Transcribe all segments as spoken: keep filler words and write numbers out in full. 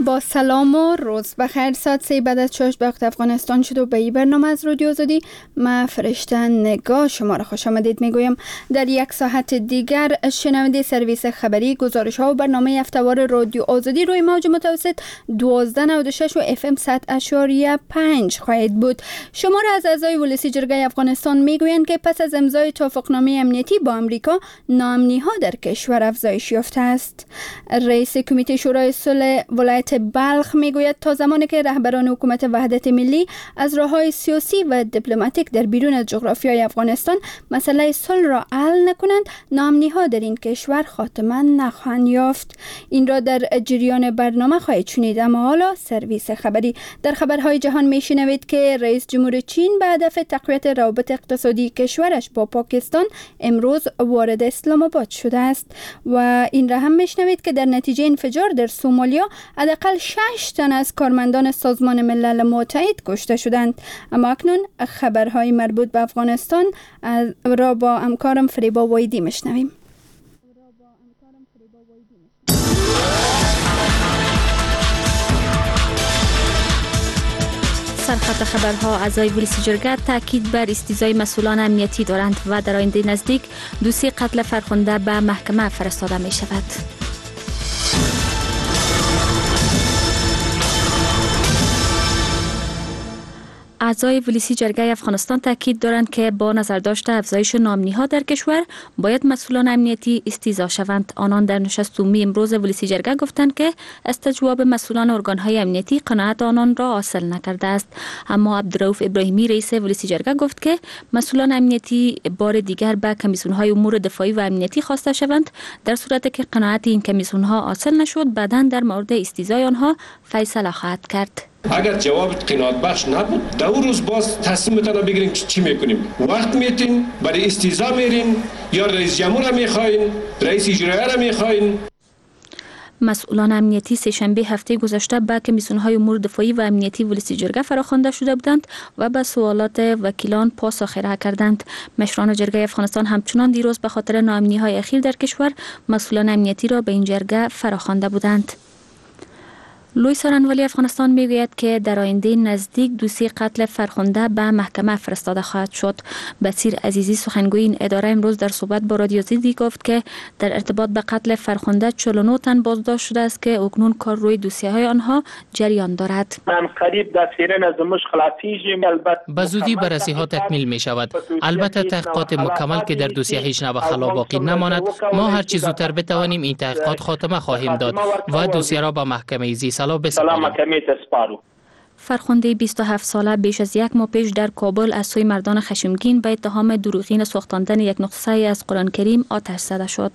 با سلام و روز بخیر. ساعت سه بعد از شش به وقت افغانستان شد و به این برنامه از رادیو آزادی من فرشته نگاه شما را خوش آمدید میگویم. در یک ساعت دیگر شنونده سرویس خبری، گزارش ها و برنامه هفته‌وار رادیو آزادی روی موج متوسط دوازده نود و شش و اف ام صد اشاریه پنج خواهید بود. شما را از اعضای ولسی جرگه افغانستان میگویند که پس از امضای توافقنامه امنیتی با امریکا، ناامنی ها در کشور افزایش یافته است. رئیس کمیته شورای صلح ولایت بلخ میگوید تا زمانی که رهبران حکومت وحدت ملی از راههای سیاسی و دیپلماتیک در بیرون از جغرافیای افغانستان مسئله صلح را حل نکنند، ناامنی ها در این کشور خاتمه نخواهند یافت. این را در جریان برنامه خواهید شنید. اما حالا سرویس خبری. در خبرهای جهان میشنوید که رئیس جمهور چین به هدف تقویت روابط اقتصادی کشورش با پاکستان امروز وارد اسلام آباد شده است. و این را هم میشنوید که در نتیجه انفجار در سومالیا حداقل شش تن از کارمندان سازمان ملل متحد کشته شدند. اما اکنون خبرهای مربوط به افغانستان را با همکارم فریبا وایدی میشنویم. سرخط خبرها. اعضای ولسی جرگه تاکید بر استیضای مسئولان امنیتی دارند و در آینده نزدیک دوسیه قتل فرخنده به محکمه فرستاده می شود. اعضای ولسی جرگه افغانستان تاکید دارند که با نظرداشت افزایش ناامنی‌ها در کشور باید مسئولان امنیتی استیضا شوند. آنان در نشست عمومی امروز ولسی جرگه گفتند که استجواب مسئولان ارگان‌های امنیتی قناعت آنان را حاصل نکرده است. اما عبدالرؤوف ابراهیمی رئیس ولسی جرگه گفت که مسئولان امنیتی بار دیگر به کمیسیون‌های امور دفاعی و امنیتی خواسته شوند. در صورتی که قناعت این کمیسیون‌ها حاصل نشد، بعداً در مورد استیضای آنها فیصله خواهد کرد. اگر جواب قناعت بخش نبود، در اون روز باز تصمیمتان رو بگیرین که چی میکنیم. وقت میتین برای استیضا میرین یا رئیس جمهور رو میخواین، رئیس اجرایی رو میخواین. مسئولان امنیتی سه شنبه هفته گذشته به کمیسیون‌های امور دفاعی و امنیتی ولسی جرگه فراخوانده شده بودند و به سوالات وکیلان پاسخ ارائه کردند. مشران جرگه افغانستان همچنان دیروز به خاطر ناامنی‌های اخیر در کشور مسئولان امنیتی را به این جرگه فراخوانده بودند. لوی سرانوالی افغانستان میگوید که در آینده نزدیک دوسیه قتل فرخنده به محکمه فرستاده خواهد شد. بصیر عزیزی سخنگوی این اداره امروز در صحبت با رادیو آزادی گفت که در ارتباط به قتل فرخنده چهل و نه تن بازداشت شده است که اکنون کار روی دوسیه های آنها جریان دارد. من قریب در سیرن از مشکلاتیجیم البته به زودی بررسی ها تکمیل می شود. البته تحقیقات مکمل که در دوسیه هیچ نوع خلا باقی نماند. ما هر چه زودتر بتوانیم این تحقیقات خاتمه خواهیم داد و دوسیه را به محکمه زیسالو بسپاریم. فرخنده بیست و هفت ساله بیش از یک ماه پیش در کابل از سوی مردان خشمگین به اتهام دروغین سوختاندن یک نسخه از قرآن کریم آتش زده شد.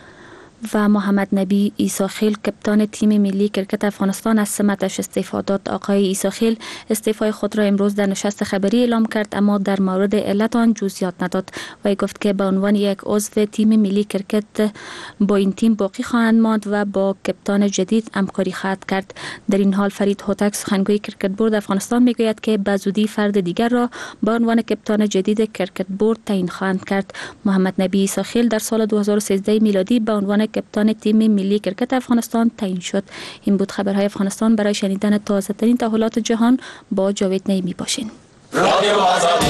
و محمد نبی عیساخیل کپتان تیم ملی کرکت افغانستان از سمتش استعفا داد. آقای عیساخیل استعفای خود را امروز در نشست خبری اعلام کرد، اما در مورد علت آن جزئیات نداد. و گفت که به عنوان یک عضو تیم ملی کرکت با این تیم باقی خواهند ماند و با کپتان جدید همکاری خواهد کرد. در این حال فرید هوتک سخنگوی کرکت بورد افغانستان میگوید که به زودی فرد دیگر را به عنوان کپتان جدید کرکت بورد تعیین خواهند کرد. محمد نبی عیساخیل در سال دو هزار و سیزده میلادی به عنوان کپتان تیم ملی کرکت افغانستان تعیین شد. این بود خبرهای افغانستان. برای شنیدن تازه ترین تحولات جهان با جاوید نعیمی باشین. رادیو آزادی.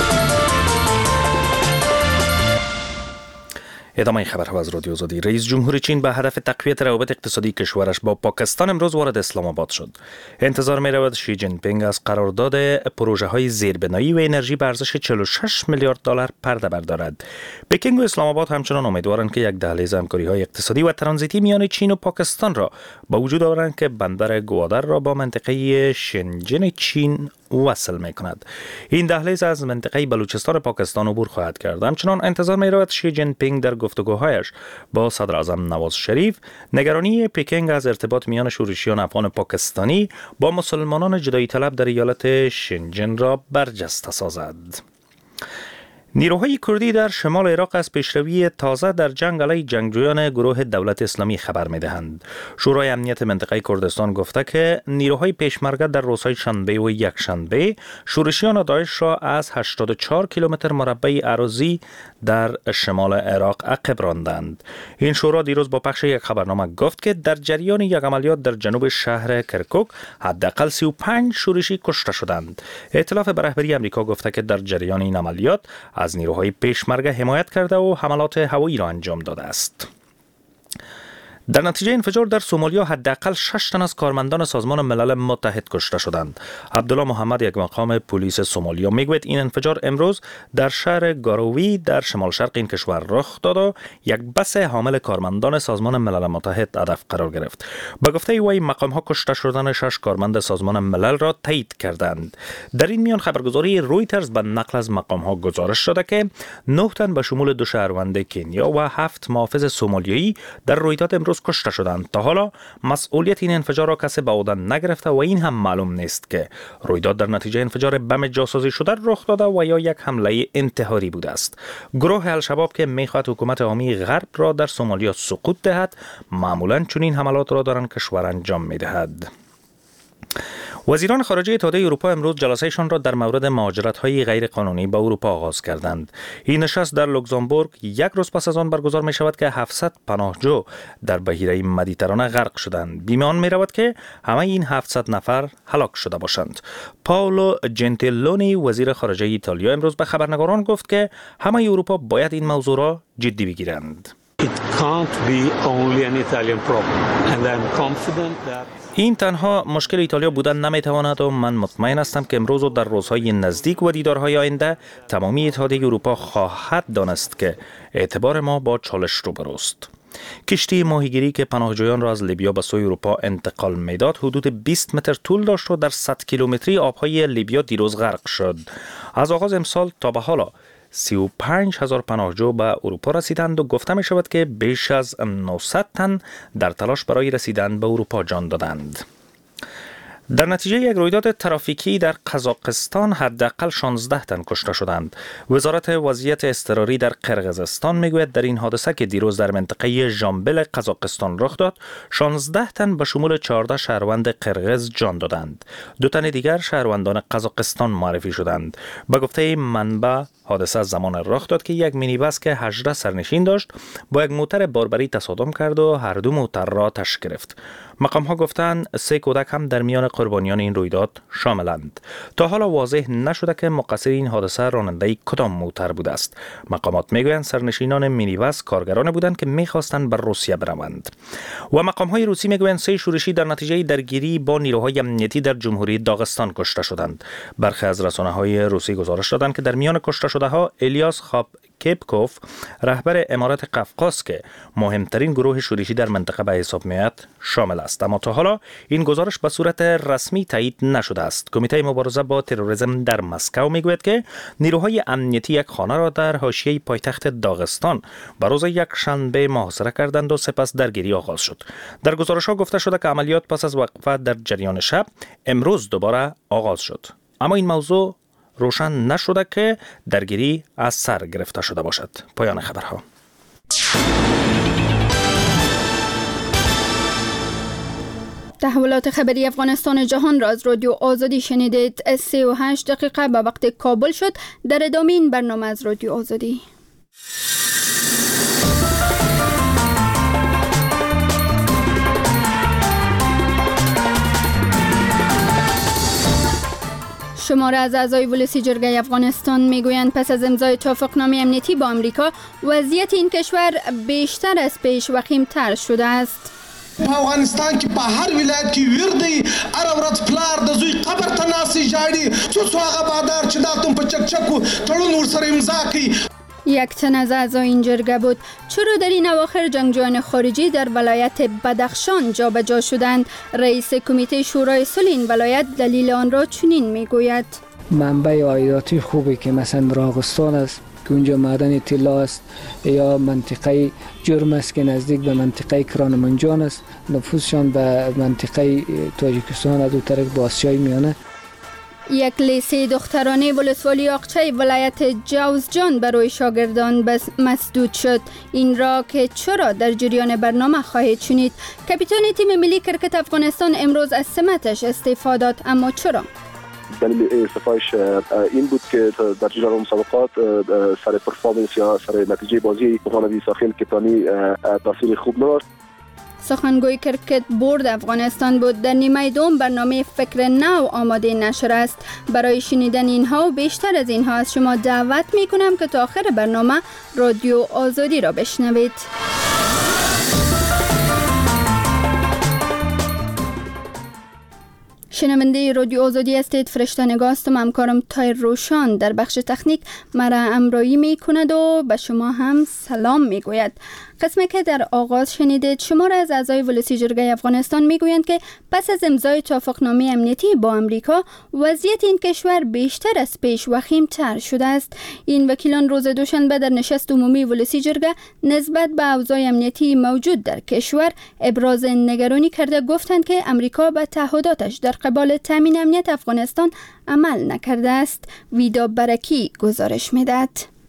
ادامه خبرها از رادیو آزادی. رئیس جمهور چین به هدف تقویت روابط اقتصادی کشورش با پاکستان امروز وارد اسلام آباد شد. انتظار می رود شی جین پینگ از قرارداد پروژه های زیربنایی و انرژی به ارزش چهل و شش میلیارد دلار پرده بردارد. پکینگ و اسلام آباد همچنان امیدوارند که یک دهلیز همکاری های اقتصادی و ترانزیتی میان چین و پاکستان را به وجود آورند که بندر گوادر را با منطقه شنجن چین وصل می کند. این دهلیز از منطقه بلوچستان پاکستان عبور خواهد کرد. همچنان انتظار می رود شی جین پینگ در گفتگوهایش با صدر اعظم نواز شریف نگرانی پکینگ از ارتباط میان شورشیان افغان پاکستانی با مسلمانان جدایی طلب در ایالت شنجن را برجسته سازد. نیروهای کردی در شمال عراق از پیشروی تازه در جنگ علیه جنگجویان گروه دولت اسلامی خبر می‌دهند. شورای امنیت منطقه کردستان گفته که نیروهای پیشمرده در روزهای شنبه و یکشنبه شورشیان داعش را از هشتاد و چهار کیلومتر مربع اراضی در شمال عراق عقب راندند. این شورا دیروز با پخش یک خبرنامه گفت که در جریان یک عملیات در جنوب شهر کرکوک حداقل سی و پنج شورشی کشته شدند. ائتلاف به رهبری آمریکا گفته که در جریان این عملیات از نیروهای پیشمرده حمایت کرده و حملات هوایی را انجام داده است. در نتیجه انفجار در سومالیا حداقل شش تن از کارمندان سازمان ملل متحد کشته شدند. عبدالله محمد، یک مقام پلیس سومالیا، میگوید این انفجار امروز در شهر گارووی در شمال شرق این کشور رخ داد و یک بس حامل کارمندان سازمان ملل متحد هدف قرار گرفت. به گفته وی مقام ها کشته شدن شش کارمند سازمان ملل را تایید کردند. در این میان خبرگزاری رویترز به نقل از مقام ها گزارش داده که نه تن به شمول دو شهروند کنیا و هفت محافظ سومالیایی در رویداد امروز کشته شدند. تا حالا مسئولیت این انفجار را کسی به عهده نگرفته و این هم معلوم نیست که رویداد در نتیجه انفجار بم جاسوسی شده رخ داده و یا یک حمله انتحاری بوده است. گروه الشباب که میخواهد حکومت عامی غرب را در سومالیا سقوط دهد، معمولاً چنین حملات را در آن کشور انجام میدهد. وزیران خارجه اتحادیه اروپا امروز جلسهشان را در مورد مهاجرت‌های غیر قانونی به اروپا آغاز کردند. این نشست در لوکزامبورگ یک روز پس از آن برگزار می شود که هفتصد پناهجو در بحیره مدیترانه غرق شدند. بیمان می رود که همه این هفتصد نفر هلاک شده باشند. پاولو جنتیلونی، وزیر خارجه ایتالیا، امروز به خبرنگاران گفت که همه اروپا باید این موضوع را جدی بگیرند. این تنها مشکل ایتالیا بودن نمیتواند و من مطمئن هستم که امروز و در روزهای نزدیک و دیدارهای آینده تمامی اتحادیه اروپا خواهد دانست که اعتبار ما با چالش روبروست. کشتی ماهیگیری که پناهجویان را از لیبیا به سوی اروپا انتقال میداد حدود بیست متر طول داشت و در صد کیلومتری آبهای لیبیا دیروز غرق شد. از آغاز امسال تا به حالا سی و پنج هزار پناهجو به اروپا رسیدند و گفته می شود که بیش از نهصد تن در تلاش برای رسیدن به اروپا جان دادند. در نتیجه یک رویداد ترافیکی در قزاقستان حداقل شانزده تن کشته شدند. وزارت وضعیت اضطراری در قرقیزستان میگوید در این حادثه که دیروز در منطقه ژامبل قزاقستان رخ داد، شانزده تن به شمول چهارده شهروند قرقیز جان دادند. دو تن دیگر شهروندان قزاقستان معرفی شدند. به گفته منبع، حادثه زمان رخ داد که یک مینیبس که هجده سرنشین داشت با یک موتر باربری تصادم کرد و هر دو موتر را تش گرفت. مقام ها گفتند سه کودک هم در میان قربانیان این رویداد شاملند. تا حالا واضح نشده که مقصر این حادثه راننده کدام موتر بوده است. مقامات میگویند سرنشینان مینیبس کارگران بودند که میخواستند بر روسیه بروند. و مقام های روسی میگویند سه شورشی در نتیجه درگیری با نیروهای امنیتی در جمهوری داغستان کشته شدند. برخی از رسانه های روسی گزارش دادند که در میان کشته شده ها الیاس خاب کیپکوف، رهبر امارات قفقاز که مهمترین گروه شورشی در منطقه به حساب میاد، شامل است. اما تا حالا این گزارش به صورت رسمی تایید نشده است. کمیته مبارزه با تروریسم در مسکو میگوید که نیروهای امنیتی یک خانه را در حاشیه پایتخت داغستان به روز یک شنبه محاصره کردند و سپس درگیری آغاز شد. در گزارش ها گفته شده که عملیات پس از وقفه در جریان شب امروز دوباره آغاز شد. اما این موضوع روشن نشده که درگیری از سر گرفته شده باشد. پایان خبرها. تحولات خبری افغانستان جهان را از رادیو آزادی شنیدید. سی و هشت دقیقه به وقت کابل شد. در ادامه این برنامه از رادیو آزادی. شماره از اعضای ولسی جرگه افغانستان میگویند پس از امضای توافقنامه امنیتی با امریکا وضعیت این کشور بیشتر از پیش وخیم‌تر شده است. په افغانستان کې په هر ولایت کې ویر دی هر ورځ پلار د زوی قبر ته ناسي جاړي څو څو هغه بادار چې دا تم په چکچکو تړون ورسره امضا کوي. یک تن از اعضای این جرگه بود. چرا در این اواخر جنگجویان خارجی در ولایت بدخشان جابجا شدند؟ رئیس کمیته شورای صلح این ولایت دلیل آن را چنین میگوید: منبع عایداتی خوبی که مثلا راغستان است که اونجا معدن طلا است، یا منطقه جرم است که نزدیک به منطقه کرانمنجان است، نفوذشان به منطقه تاجیکستان از دو طرف با آسیای میانه. یک لیسه دخترانه ولسوالی آقچه ولایت جوزجان برای شاگردان بس مسدود شد. این را که چرا در جریان برنامه خواهید شنید. کاپیتان تیم ملی کرکت افغانستان امروز از سمتش استعفا داد، اما چرا؟ دلیل استعفایش این بود که در جریان مسابقات سر پرفورمنس یا سر نتیجه بازی مخالفی ساخن کپتانی تاثیر خوب نداشت. سخنگوی کرکت بورد افغانستان بود. در نیمه دوم برنامه فکر نو آماده نشر است. برای شنیدن اینها و بیشتر از اینها از شما دعوت می کنم که تا آخر برنامه رادیو آزادی را بشنوید. شنونده رادیو آزادی هستید. فرشته نگاه هستم. همکارم تایر روشان در بخش تکنیک مرا همراهی می کند و به شما هم سلام می گوید. قسمی که در آغاز شنیدید شمار از اعضای ولسی جرگه افغانستان می گویند که پس از امضای توافقنامه امنیتی با امریکا وضعیت این کشور بیشتر از پیش وخیم‌تر شده است. این وکیلان روز دوشنبه در نشست عمومی ولسی جرگه نسبت به اوضاع امنیتی موجود در کشور ابراز نگرانی کرده گفتند که امریکا به تعهداتش در قبال تامین امنیت افغانستان عمل نکرده است. ویدا برکی گزارش می‌دهد.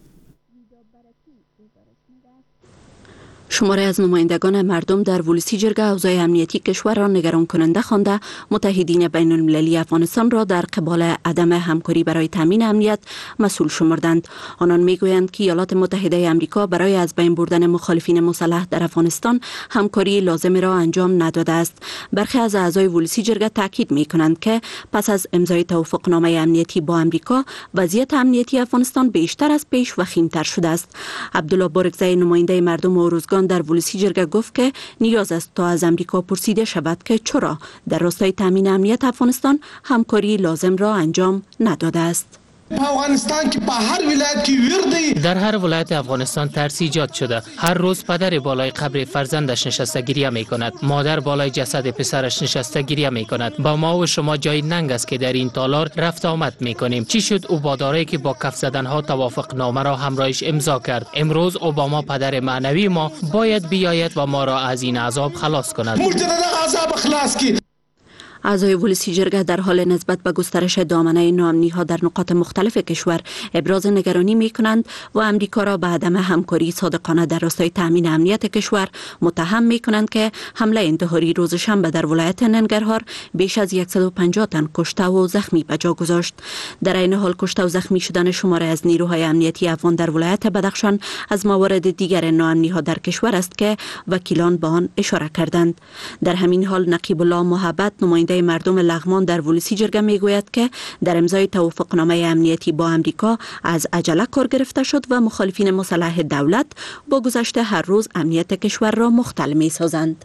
شماره از نمایندگان مردم در ولسی جرگه اوضاع امنیتی کشور را نگران کننده خوانده متحدین بین المللی افغانستان را در قبال عدم همکاری برای تامین امنیت مسئول شمردند. آنان میگویند که ایالات متحده آمریکا برای از بین بردن مخالفین مسلح در افغانستان همکاری لازم را انجام نداده است. برخی از اعضای ولسی جرگه تاکید میکنند که پس از امضای توافقنامه امنیتی با آمریکا وضعیت امنیتی افغانستان بیشتر از پیش وخیم‌تر شده است. عبدالله بارگزای نماینده مردم اوروزگان در ولسی جرگه گفت که نیاز است تا از امریکا پرسیده شود که چرا در راستای تامین امنیت افغانستان همکاری لازم را انجام نداده است. افغانستان که په هر ولایت کې ویر دی. در هر ولایت افغانستان ترس ایجاد شده. هر روز پدر بالای قبر فرزندش نشسته گریه می کند. مادر بالای جسد پسرش نشسته گریه می کند. با ما و شما جای ننگ است که در این تالار رفت آمد می کنیم. چی شد اوباداره که با کف زدن ها توافق نامه را همراهش امضا کرد؟ امروز اوباما پدر معنوی ما باید بیاید و ما را از این عذاب خلاص کند. عذاب خلاص کی. اعضای ولسی جرگه در حال نسبت به گسترش دامنه ناامنی ها در نقاط مختلف کشور ابراز نگرانی می کنند و امریکا را به عدم همکاری صادقانه در راستای تامین امنیت کشور متهم می کنند که حمله انتحاری روز شنبه در ولایت ننگرهار بیش از صد و پنجاه تن کشته و زخمی به جا گذاشت. در این حال کشته و زخمی شدن شماره از نیروهای امنیتی افغان در ولایت بدخشان از موارد دیگر ناامنی ها در کشور است که وکیلان به آن اشاره کردند. در همین حال نقیب الله محبت نماینده مردم لغمان در ولسی جرگه میگوید که در امضای توافقنامه امنیتی با امریکا از عجله کار گرفته شد و مخالفین مسلح دولت با گذشت هر روز امنیت کشور را مختل می سازند.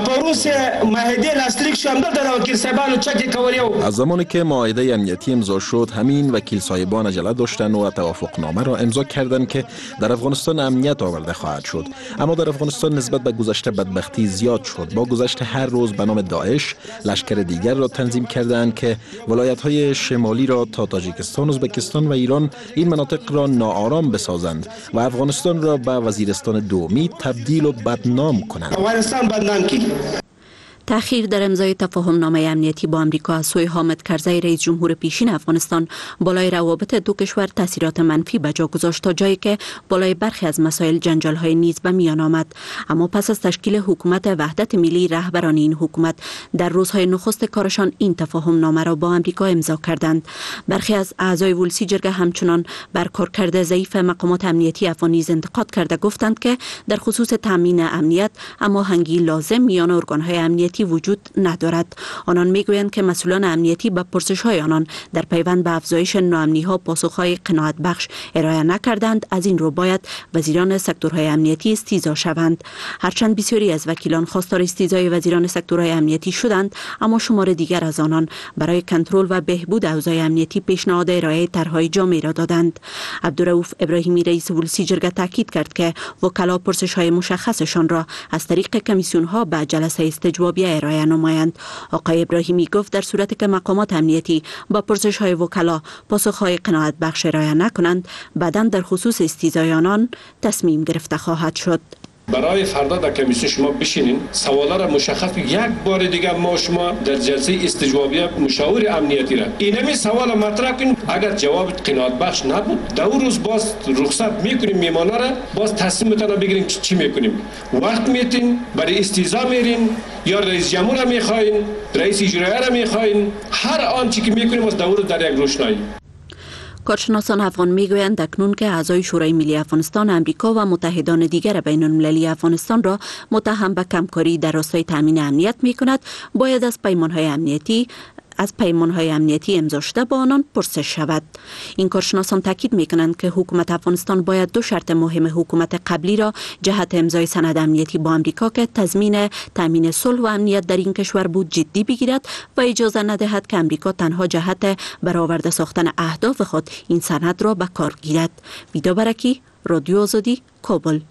از زمانی که معاهده امنیتی امضا شد همین وکیل صاحبان عجله داشتن و توافقنامه را امضا کردند که در افغانستان امنیت آورده خواهد شد. اما در افغانستان نسبت به گذشته بدبختی زیاد شد. با گذشت هر روز به نام داعش لشکر دیگر را تنظیم کردند که ولایت‌های شمالی را تا تاجیکستان، ازبکستان و ایران این مناطق را ناآرام بسازند و افغانستان را به وزیرستان دومی تبدیل و بدنام کنند. افغانستان بدنام کی. تأخیر در امضای تفاهم‌نامه امنیتی با آمریکا از سوی حامد کرزی رئیس جمهور پیشین افغانستان بالای روابط دو کشور تاثیرات منفی به جا گذاشت تا جایی که بالای برخی از مسائل جنجال‌های نیز به میان آمد. اما پس از تشکیل حکومت وحدت ملی رهبران این حکومت در روزهای نخست کارشان این تفاهم‌نامه را با آمریکا امضا کردند. برخی از اعضای ولسی جرگه همچنان بر کارکرد ضعیف مقامات امنیتی افغان نیز انتقاد کرده گفتند که در خصوص تامین امنیت هماهنگی لازم میان ارگان‌های امنیتی وجود ندارد. آنان میگویند که مسئولان امنیتی به پرسش‌های آنان در پیوند به افزایش ناامنی‌ها پاسخ‌های قناعت بخش ارائه نکردند. از این رو باید وزیران سکتورهای امنیتی استیضاح شوند. هرچند بسیاری از وکیلان خواستار استیضاح وزیران سکتورهای امنیتی شدند، اما شمار دیگر از آنان برای کنترل و بهبود اوضاع امنیتی پیشنهاد ارائه طرح‌های جامع را دادند. عبدالرؤوف ابراهیمی رئیس ولسی جرگه تاکید کرد که وکلا پرسش‌های مشخصشان را از طریق کمیسیون‌ها به جلسه استجوابی ارائه نمایند. آقای ابراهیمی گفت در صورتی که مقامات امنیتی با پرسش‌های وکلا پاسخ‌های قناعت بخش ارائه نکنند، بعداً در خصوص استیضاح آنان تصمیم گرفته خواهد شد. برای فردا در کمیسیون شما بشینین، سوالا را مشخص، یک بار دیگه ما شما در جلسه استجوابی مشاور امنیتی را اینمی سوال مطرح کنیم. اگر جواب قناعت بخش نبود، دو روز باز رخصت میکنیم میمانا را، باز تصمیمتان را بگیرین چی میکنیم. وقت میتین برای استیضا میرین یا رئیس جمهور را میخواین، رئیس اجرایی را میخواین، هر آنچه که میکنیم از دو روز در یک روشنایی. کارشناسان افغان میگویند اکنون که اعضای شورای ملی افغانستان، امریکا و متحدان دیگر بین المللی افغانستان را متهم به کمکاری در راستای تامین امنیت میکند، باید از پیمانهای امنیتی از پیمانهای امنیتی امضا شده با آنان پرسش شود. این کارشناسان تاکید میکنند که حکومت افغانستان باید دو شرط مهم حکومت قبلی را جهت امضای سند امنیتی با امریکا که تضمین تامین صلح و امنیت در این کشور بود جدی بگیرد و اجازه ندهد که امریکا تنها جهت برآورده ساختن اهداف خود این سند را به کار گیرد. ویدا برکی، رادیو آزادی، کابل.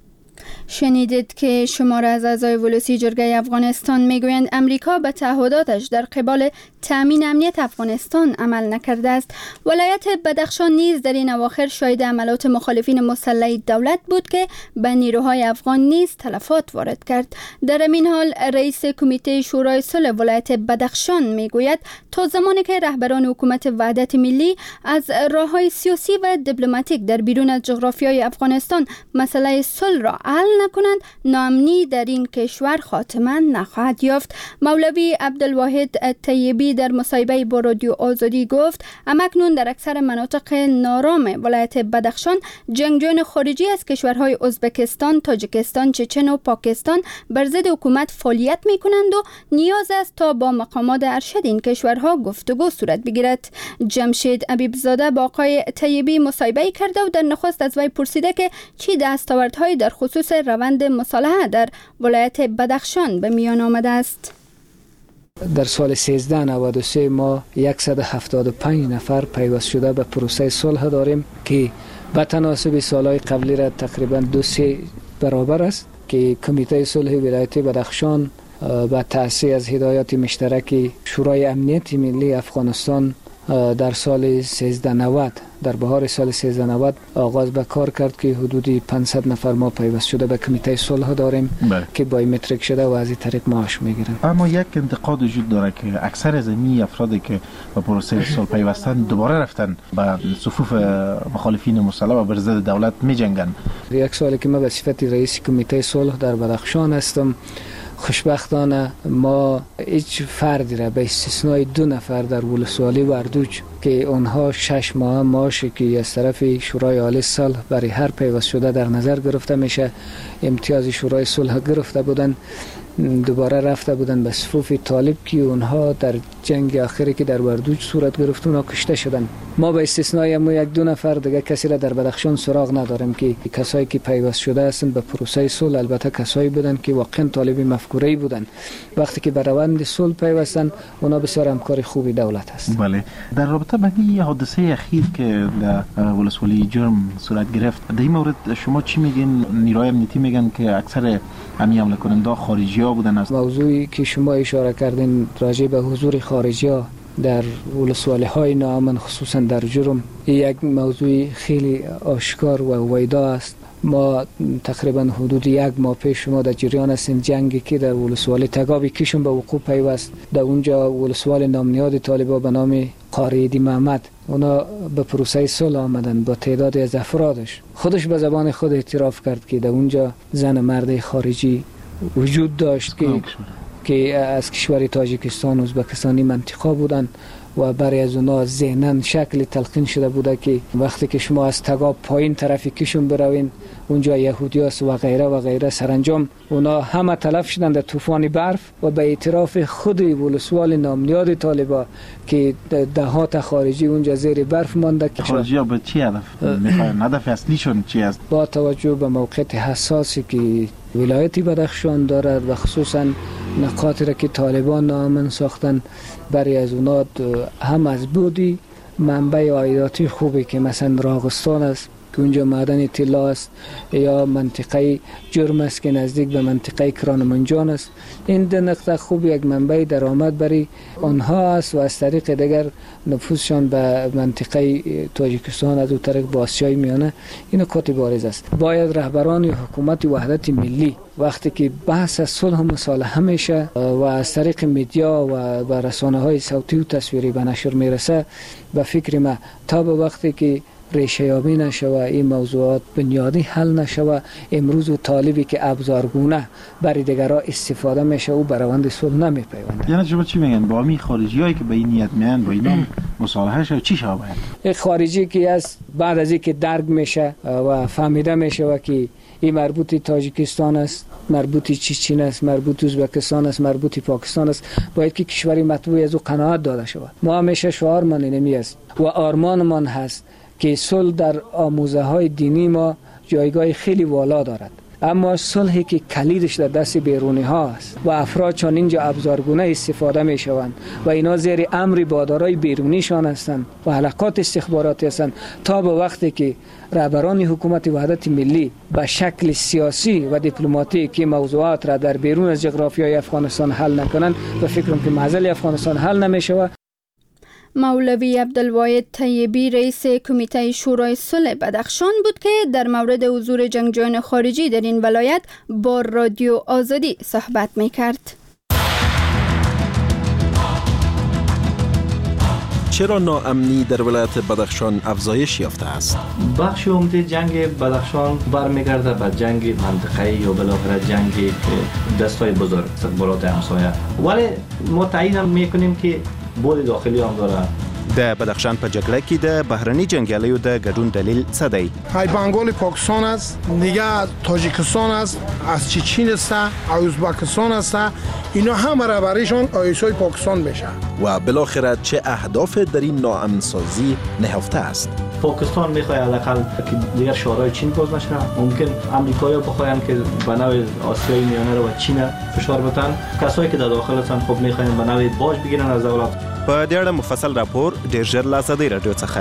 شنیدید که شماره از اعضای ولسی جرگه افغانستان میگویند امریکا به تعهداتش در قبال تامین امنیت افغانستان عمل نکرده است. ولایت بدخشان نیز در این اواخر شاهد عملات مخالفین مسلح دولت بود که به نیروهای افغان نیز تلفات وارد کرد. در این حال رئیس کمیته شورای صلح ولایت بدخشان میگوید تا زمانی که رهبران حکومت وحدت ملی از راههای سیاسی و دیپلماتیک در بیرون از جغرافیای افغانستان مسئله صلح را حل نکنند، ناامنی در این کشور خاتمه نخواهد یافت. مولوی عبدالواحد طیبی در مصاحبه با رادیو آزادی گفت همکنون در اکثر مناطق نارام ولایت بدخشان جنگجویان خارجی از کشورهای ازبکستان، تاجیکستان، چچن و پاکستان بر ضد حکومت فعالیت می کنند و نیاز است تا با مقامات ارشد این کشورها گفتگو صورت بگیرد. جمشید حبیبزاده با آقای طیبی مصاحبه کرده و در نخست از وی پرسیده که چی دستاوردهایی در خصوص روند مصالحه در ولایت بدخشان به میان آمده است. در سال سیزده نود و سه ما صد و هفتاد و پنج نفر پیوست شده به پروسه صلح داریم که به تناسب سالهای قبلی را تقریبا دو سه برابر است که کمیته صلح ولایت بدخشان با تأسیس از هدایات مشترک شورای امنیت ملی افغانستان در سال سیزده نود در بهار سال سیزده نود آغاز به کار کرد که حدودی پانصد نفر ما پیوست شده به کمیته صلح داریم بله. که بایومتریک شده و از این طریق معاش میگیرن. اما یک انتقاد وجود داره که اکثر از این افرادی که به پروسه صلح پیوستن دوباره رفتن به صفوف مخالفین مسلح و بر ضد دولت میجنگن. یک سالی که ما به صفت رئیس کمیته صلح در بدخشان هستم، خوشبختانه ما هیچ فردی را به استثنای دو نفر در ولسوالی وردوج که اونها شش ماه معاشی که از طرف شورای عالی صلح برای هر پیوست شده در نظر گرفته میشه امتیاز شورای صلح گرفته بودن، دوباره رفته بودن به صفوف طالب که اونها در جنگ آخری که در وردوج صورت گرفت اونها کشته شدن. ما به استثنای اما یک دو نفر دیگه کسی را در بدخشان سراغ نداریم که کسایی که پیوست شده هستند به پروسه صلح، البته کسایی بودن که واقعا طالب مفکوره‌ای بودن. وقتی که به روند صلح پیوستن اونا بسیار همکار خوبی دولت هست. بله. در رابطه با این حادثه اخیر که در ولسوالی جرم صورت گرفت، در این مورد شما چی میگین؟ نیروهای امنیتی میگن که اکثر همین حمله کننده خارجی‌ها بودن است. موضوعی که شما اشاره کردین راجع به حضور خارجی‌ها در ولسوالی‌های ناامن خصوصا در جرم یک موضوع خیلی آشکار و ویدا است. ما تقریبا حدود یک ماه پیش ما در جریان هستیم جنگی که در ولسوالی تگابی کشون به وقوع پیوست. در اونجا ولسوال نامنیاد طالبان به نام قاریدی محمد اونا به پروسه صلح آمدن با تعدادی از افرادش. خودش به زبان خود اعتراف کرد که در اونجا زن مرد خارجی وجود داشت که که از کشور تاجیکستان و ازبکستانی منطقه بودن و برای از اونا ذهناً شکل تلقین شده بوده که وقتی که شما از تگاب پایین طرفی کشون بروین اونجا یهودی هست و غیره و غیره. سرانجام اونا همه تلف شدن در طوفان برف و به اعتراف خود ولسوال نامنیاد طالبان که دهات خارجی اونجا زیر برف مانده. خارجی ها به چی هدف میخواین؟ هدف اصلیشون چی است؟ با توجه به موقعیت حساسی که ولایت بدخشان دارد و خصوصا نقاطی را که طالبان ناامن ساختن، برای از اونا هم از بودی منبع عایداتی خوبی که مثلا راغستان است که اونجا معدن طلا است، یا منطقه جرم است که نزدیک به منطقه کرانمنجان است. این دو نقطه خوب یک منبع درآمد برای آنها است و از طریق دیگر نفوذشان به منطقه تاجیکستان از اون طریق به آسیای میانه این نکات بارز است. باید رهبران حکومت وحدت ملی وقتی که بحث از صلح و مصالحه میشه و از طریق میدیا و رسانه های صوتی و تصویری به نشر میرسه، به فکر ما تا به وقتی که ریشه یابی نشوه این موضوعات بنیادی حل نشوه، امروز و طالبی که ابزارگونه برای دیگرها استفاده میشه و براوند صلح نمیپیونده. یعنی شما چی میگن با می خارجی هایی که به این نیت میان با اینا مصالحه شو چی شو باید؟ خارجی که از بعد از اینکه درک میشه و فهمیده میشه و که این مربوط تاجیکستان است، مربوط چین است، مربوط ازبکستان است، مربوط پاکستان است، باید که کشوری مطبوع از او قناعت داده شود. ما همیشه شعار من اینمی است و آرمان من هست که صلح در آموزه های دینی ما جایگاه خیلی والا دارد، اما صلحی که کلیدش در دست بیرونی ها است و افراد چون اینجا ابزارگونه استفاده می شوند و اینا زیر امر بادارای بیرونیشان هستند و حلقات استخباراتی هستند، تا به وقتی که رهبران حکومت وحدت ملی به شکل سیاسی و دیپلماتیک که موضوعات را در بیرون از جغرافیای افغانستان حل نکنند و فکرم که معضل افغانستان حل نمی شود. مولوی عبدالواحد طیبی رئیس کمیته شورای صلح بدخشان بود که در مورد حضور جنگجویان خارجی در این ولایت با رادیو آزادی صحبت می‌کرد. چرا ناامنی در ولایت بدخشان افزایش یافته است؟ بخش عمده جنگ بدخشان برمیگرده به جنگ منطقه‌ای یا بالاخره جنگی که دستای بزرگ استخبارات همسایه، ولی ما تایید هم می‌کنیم که بود داخلی هم داره. د بدخشان په جګړه کې د بهرني جنگیالیو د ګډون دلیل څه دی؟ های بنگال پاکستان است، دیگه تاجیکستان است، از چین است، ازبکستان است، اینا همه را برایشان آیسای پاکستان میشه. و بالاخره چه اهداف در این ناامن‌سازی نهفته است؟ پاکستان میخواد حداقل که دیگر شورای چین باز نشه. ممکن آمریکایی‌ها بخواین که به نوع آسیای میانه رو و چین فشار بدن. کسایی که در داخل هستن خب میخواین به نوع باج بگیرن از دولت. په دې اړه مفصل راپور ډیر ژر له ازادۍ راډیو څخه.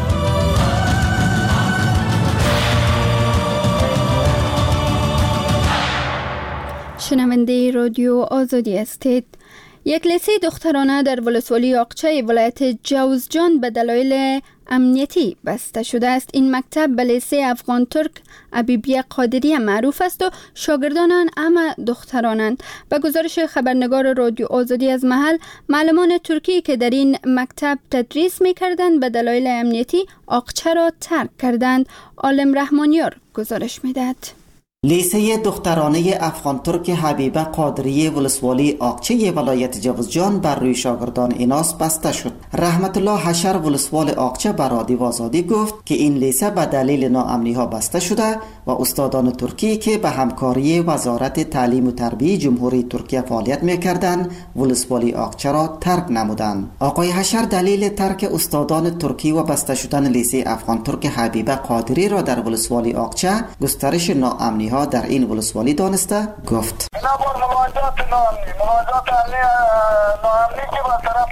شنونده رادیو آزادی هستید. یک لیسه دخترانه در ولسوالی اقچه ولایت جوزجان به دلایل امنیتی بسته شده است. این مکتب به لیسه افغان ترک حبیبیه قادریه معروف است و شاگردان آن همه دخترانند. به گزارش خبرنگار رادیو آزادی از محل، معلمان ترکی که در این مکتب تدریس می‌کردند به دلایل امنیتی اقچه را ترک کردند. عالم رحمانیار گزارش می‌دهد. لیسه دخترانه افغان ترک حبیبه قادریه ولسوالی آقچه ولایت جوزجان بر روی شاگردان ایناس بسته شد. رحمت الله حشر ولسوال آقچه بر رادیو آزادی گفت که این لیسه به دلیل ناامنی ها بسته شده و استادان ترکی که به همکاری وزارت تعلیم و تربیت جمهوری ترکیه فعالیت میکردند ولسوالی آقچه را ترک نمودند. آقای حشر دلیل ترک استادان ترکی و بسته شدن لیسه افغان ترک حبیبه قادری را در ولسوالی آقچه گسترش ناامنی ها در این ولسوالی دانسته گفت. اینا با مواجهات ناامنی مواجهات ناامنی که با طرف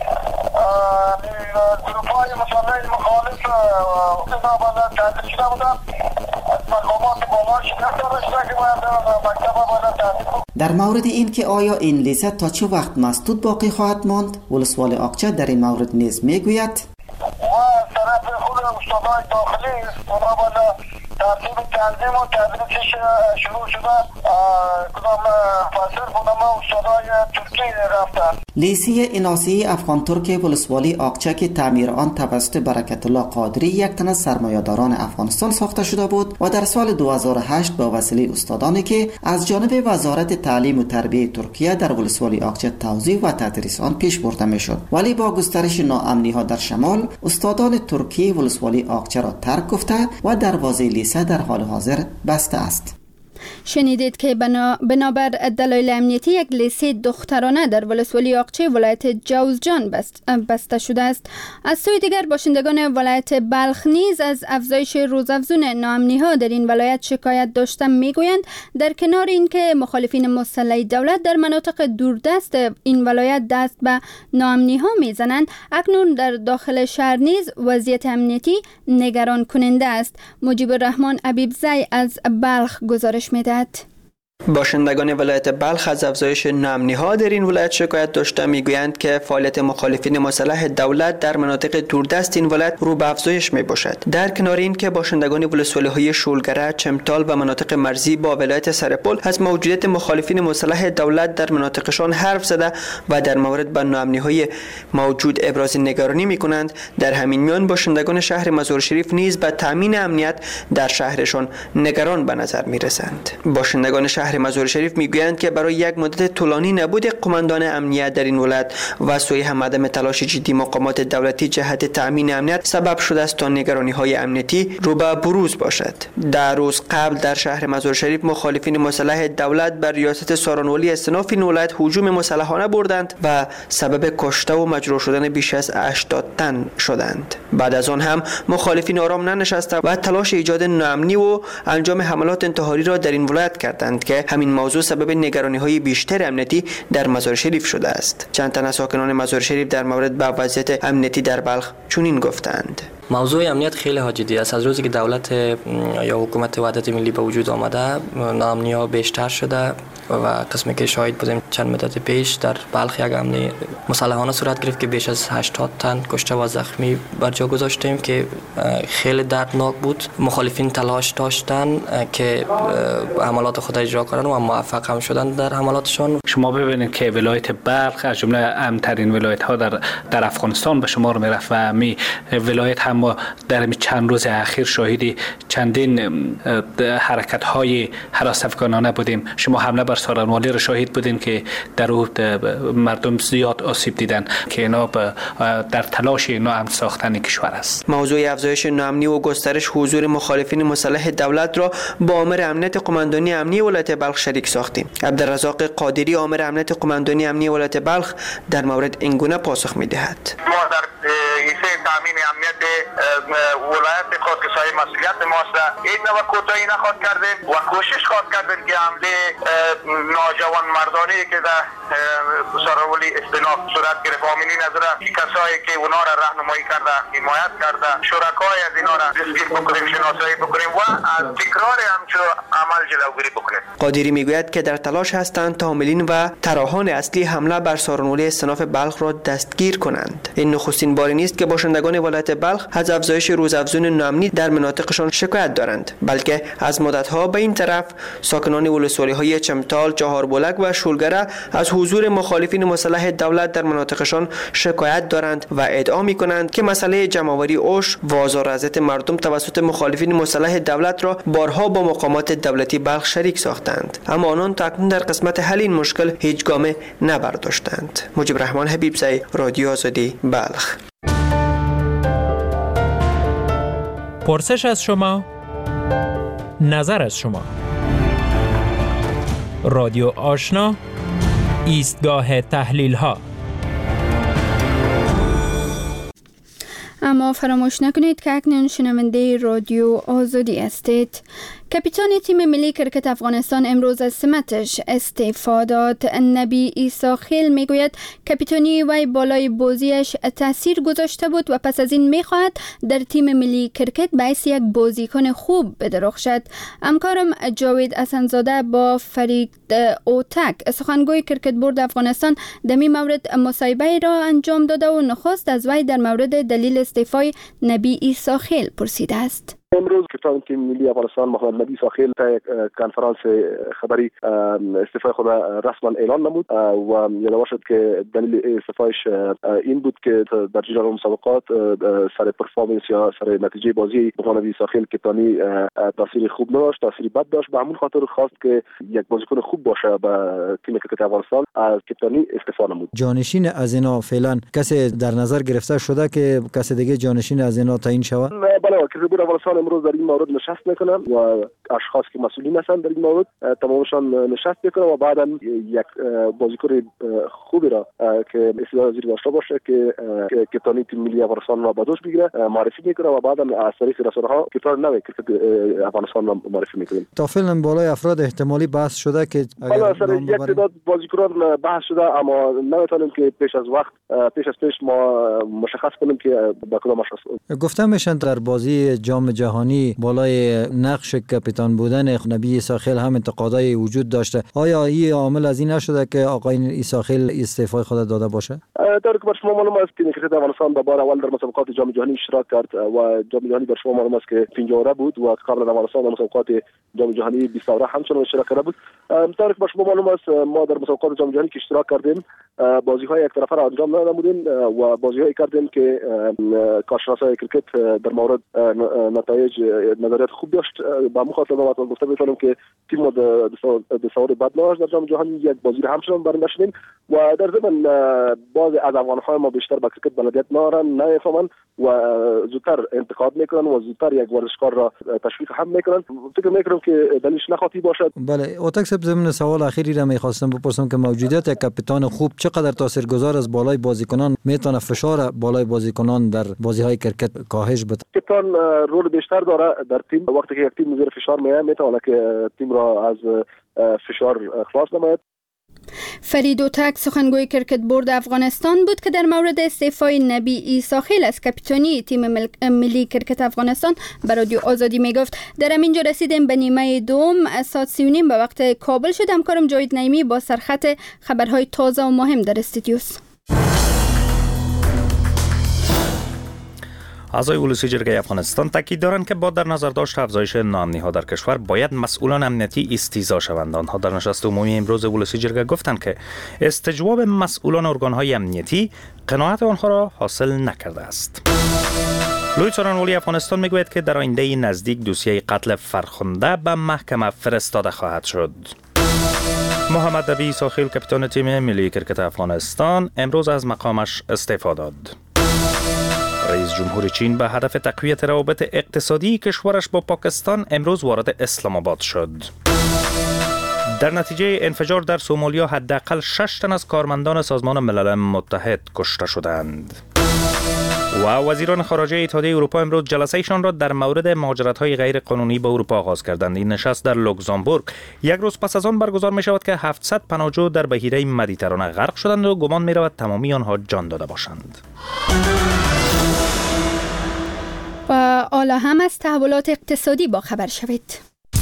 گروپ‌های مسلح مخالف اینا بالا تحصیل شده بودن، مقامات بالا شکست داشته که باید مکتب بالا تحصیل. در مورد این که آیا این لیسه تا چه وقت مسدود باقی خواهد ماند، ولسوال آقچه در این مورد نیز میگوید. ما از طرف خود استادای داخلی اونا بالا ترتیب تنظیم و تدریسش شروع شده. کدام فصل بودم استادای ترکی رفتن. لیسه ایناسی افغان ترک ولسوالی آقچه که تعمیر آن توسط برکت الله قادری یک تن از سرمایه‌داران افغانستان ساخته شده بود و در سال دو هزار و هشت با وسیله استادانی که از جانب وزارت تعلیم و تربیت ترکیه در ولسوالی آقچه توزیع و تدریس آن پیش برده میشد، ولی با گسترش ناامنی ها در شمال استادان ترکی ولسوالی آقچه را ترک گفته و دروازه لیسه در حال حاضر بسته است. شنیدید که بنا بنابر دلایل امنیتی یک لیسه دخترانه در ولسوالی آقچه ولایت جوزجان بست بسته شده است. از سوی دیگر باشندگان ولایت بلخ نیز از افزایش روزافزون ناامنی ها در این ولایت شکایت داشته میگویند در کنار اینکه مخالفین مسلح دولت در مناطق دوردست این ولایت دست به ناامنی ها میزنند، اکنون در داخل شهر نیز وضعیت امنیتی نگران کننده است. مجیب الرحمن عبیبزی از بلخ گزارش میدهد. باشندگان ولایت بلخ از افزایش ناامنی‌ها در این ولایت شکایت داشته میگویند که فعالیت مخالفین مسلح دولت در مناطق دوردست این ولایت رو به افزایش میباشد. در کنار این که باشندگان ولسوالی‌های شولگره، چمتال و مناطق مرزی با ولایت سرپل از موجودیت مخالفین مسلح دولت در مناطقشان حرف زده و در مورد به ناامنی‌های موجود ابراز نگرانی میکنند، در همین میان باشندگان شهر مزار شریف نیز به تامین امنیت در شهرشان نگران به نظر میرسند. باشندگان شهر مزار شریف میگویند که برای یک مدت طولانی نبود قماندان امنیت در این ولایت و سوی هم عدم تلاش جدی مقامات دولتی جهت تامین امنیت سبب شده است تا نگرانی‌های امنیتی رو به بروز باشد. در روز قبل در شهر مزار شریف مخالفین مسلح دولت بر ریاست سارانولی استناف این ولایت هجوم مسلحانه بردند و سبب کشته و مجروح شدن بیش از هشتاد تن شدند. بعد از آن هم مخالفین آرام ننشسته و تلاش ایجاد ناامنی و انجام حملات انتحاری را در این ولایت کردند که همین موضوع سبب نگرانی‌های بیشتر امنیتی در مزار شریف شده است. چند تن از ساکنان مزار شریف در مورد به وضعیت امنیتی در بلخ چنین گفتند: موضوع امنیت خیلی جدی است. از روزی که دولت یا حکومت وحدت ملی به وجود آمده، ناامنی‌ها بیشتر شده و قسمی که شاهد بودیم چند مدت پیش در بلخ یک حمله مسلحانه صورت گرفت که بیش از هشتاد تن کشته و زخمی بر جا گذاشتیم که خیلی دردناک بود. مخالفین تلاش داشتن که حملات خود اجرا کنند و موفق هم شدن در حملاتشان. شما ببینید که ولایت بلخ از جمله امن‌ترین ولایت‌ها در در افغانستان به شمار می‌رفت و می ولایت هم ما در چند روز اخیر شاهدی چندین حرکت‌های هراس افغانانه بودیم. شما حمله بر سارانوالی را شاهد بودین که در او مردم زیاد آسیب دیدن که اینا در تلاش ناامن ساختن کشور است. موضوع افزایش ناامنی و گسترش حضور مخالفین مسلح دولت را با آمر امنیت قماندانی امنی ولایت بلخ شریک ساختیم. عبدالرزاق قادری آمر امنیت قماندانی امنی ولایت بلخ در مورد این گونه پاسخ می‌دهد. ما در ایسه تامین امنیت ولایت خود که صاحب مسئولیت ماست، این نوع کوتاهی نخواد کردیم و کوشش خواهد کردیم که حمله نوجوان مردانی که در سارانولی استناف صورت گرفت، آمینین از را کسایی که اونا را راهنمایی کرده، حمایت کرده، شرکای از اینا را دستگیر بکنیم، شناسایی بکنیم و از تکرار همچو عمل جلوگیری بکنیم. قادری میگوید که در تلاش هستند تا حاملین و طراحان اصلی حمله بر سارانولی استناف بلخ را دستگیر کنند. این نخستین باری نیست که باشندگان ولایت بلخ از افزایش روزافزون ناامنی در مناطقشان شکایت دارند، بلکه از مدت‌ها به این طرف ساکنان ولسوالی‌های چمتال، چهاربلک و شولگره از حضور مخالفین مسلح دولت در مناطقشان شکایت دارند و ادعا می‌کنند که مسئله جمع‌آوری اوش و آزار اذیت مردم توسط مخالفین مسلح دولت را بارها با مقامات دولتی بلخ شریک ساختند، اما آنان تا اکنون در قسمت حل این مشکل هیچ گام نبرداشتند. مجیب الرحمن حبیبزی، رادیو آزادی، بلخ. پرسش از شما، نظر از شما. رادیو آشنا، ایستگاه تحلیل ها. اما فراموش نکنید که اکنون شنونده رادیو آزادی هستید. کاپیتان تیم ملی کرکت افغانستان امروز از سمتش استعفا داد. نبی ایساخیل میگوید کاپیتانی وی بالای بازیش تاثیر گذاشته بود و پس از این میخواهد در تیم ملی کرکت باعث یک بازیکن خوب بدرخشد. همکارم جاوید حسن‌زاده با فرید اوتک سخنگوی کرکت بورد افغانستان در این مورد مصاحبه را انجام داده و نخست از وی در مورد دلیل استعفای نبی ایساخیل پرسیده است. امروز کپتان تیم ملی افغانستان محمد نبی ایساخیل تا یک کنفرانس خبری استعفای خود رسما اعلان نمود و یادآور شد که دلیل استعفایش این بود که در جدول مسابقات سر پرفورمنس یا سر نتیجه بازی محمد نبی ایساخیل کپتانی تاثیر خوب نداشت، تاثیر بد داشت. به همون خاطر خواست که یک بازیکن خوب باشه به تیم کرکت افغانستان، از کپتانی استعفا نمود. جانشین از اینا فعلا کسی در نظر گرفته شده که کسی دیگه جانشین از اینا تعیین شود؟ بله، کرکت بورد افغانستان امروز در این مورد نشست میکنن و اشخاص که مسئولین هستند در این مورد تمامشان نشست میکنن و بعدا یک بازیکن خوبی را که استعداد وزیر داشته باشه که کپتانی تیم ملی افغانستان را به دوش بگیره معرفی میکنه و بعدا از طریق رسانه‌ها کپتان نوی کرکت افغانستان را معرفی میکنیم. تا فعلا بالای افراد احتمالی بحث شده که حالا سر یک تعداد بازیکنان بحث شده، اما نمیتونیم که پیش از وقت پیش از پیش ما مشخص کنیم که به کدام اشخاص. گفته میشن در بازی جام جهانی بالای نقش کپتان بودن نبی عیساخیل هم انتقادای وجود داشته. آیا این عامل از این نشده که آقای عیساخیل استعفای خود داده باشه؟ در که بر شما معلوم است که کرکت افغانستان به بار اول در مسابقات جام جهانی اشتراک کرد و جام جهانی بر شما معلوم است که پنجاه بود و قبلا افغانستان در مسابقات جام جهانی بیست همچنان اشتراک کرده بود. در که بر شما معلوم است ما در مسابقات جام جهانی که اشتراک کردیم بازی‌های یک طرفه را انجام ندادیم و بازی‌هایی کردیم که کارشناسای کرکت در مورد نتایج نظریات خوب داشت. با مخاطب ما گفته می‌تونم که تیم دستاورد بد نداشت در جام جهانی، یک بازی را همچنان برنده شدیم و در ضمن بعضی از افغان‌های ما بیشتر با کرکت بلدیت ندارن، نمی‌فهمن و زودتر انتقاد میکنن و زودتر یک ورزشکار را تشویق هم میکنن. فکر میکنم که دلیلش نخواهی باشد. بله، اوتاک صاحب ضمن سوال اخیری را میخواستم بپرسم که موجودیت یک کاپیتان خوب چقدر تاثیرگذار از بالای بازیکنان میتونه فشار بالای بازیکنان در بازی‌های کرکت کاهش بده؟ کاپیتان رول بیشتر داره در تیم. وقتی که یک تیم زیر فشار میاد میتونه که تیم را از فشار خلاص نماید. فرید اوتک سخنگوی کرکت بورد افغانستان بود که در مورد استعفای نبی عیساخیل از کاپیتانی تیم ملی کرکت افغانستان به رادیو آزادی میگفت. در همینجا رسیدیم به نیمه دوم. ساعت سی و نیم به وقت کابل شد. همکارم جاوید نعیمی با سرخط خبرهای تازه و مهم در استودیوست. اعضای ولسی جرگه افغانستان تاکید دارند که با در نظر داشت افزایش ناامنی‌ها در کشور باید مسئولان امنیتی استیضاح شوند. آنها در نشست عمومی امروز ولسی جرگه گفتند که استجواب مسئولان ارگان‌های امنیتی قناعت آنها را حاصل نکرده است. لوی څارنوالي افغانستان میگوید که در آینده نزدیک دوسیه قتل فرخنده به محکمه فرستاده خواهد شد. محمد نبی عیساخیل کاپیتان تیم ملی کرکت افغانستان امروز از مقامش استعفا داد. رئیس جمهور چین به هدف تقویت روابط اقتصادی کشورش با پاکستان امروز وارد اسلام آباد شد. در نتیجه انفجار در سومالیا حداقل شش تن از کارمندان سازمان ملل متحد کشته شدند. و وزیران خارجه اتحادیه اروپا امروز جلسه‌شان را در مورد مهاجرت‌های غیر قانونی به اروپا آغاز کردند. این نشست در لوکزامبورگ یک روز پس از آن برگزار می شود که هفتصد پناهجو در بحیره مدیترانه غرق شدند و گمان می رود تمامی آنها جان داده باشند. و حالا هم از تحولات اقتصادی با خبر شوید.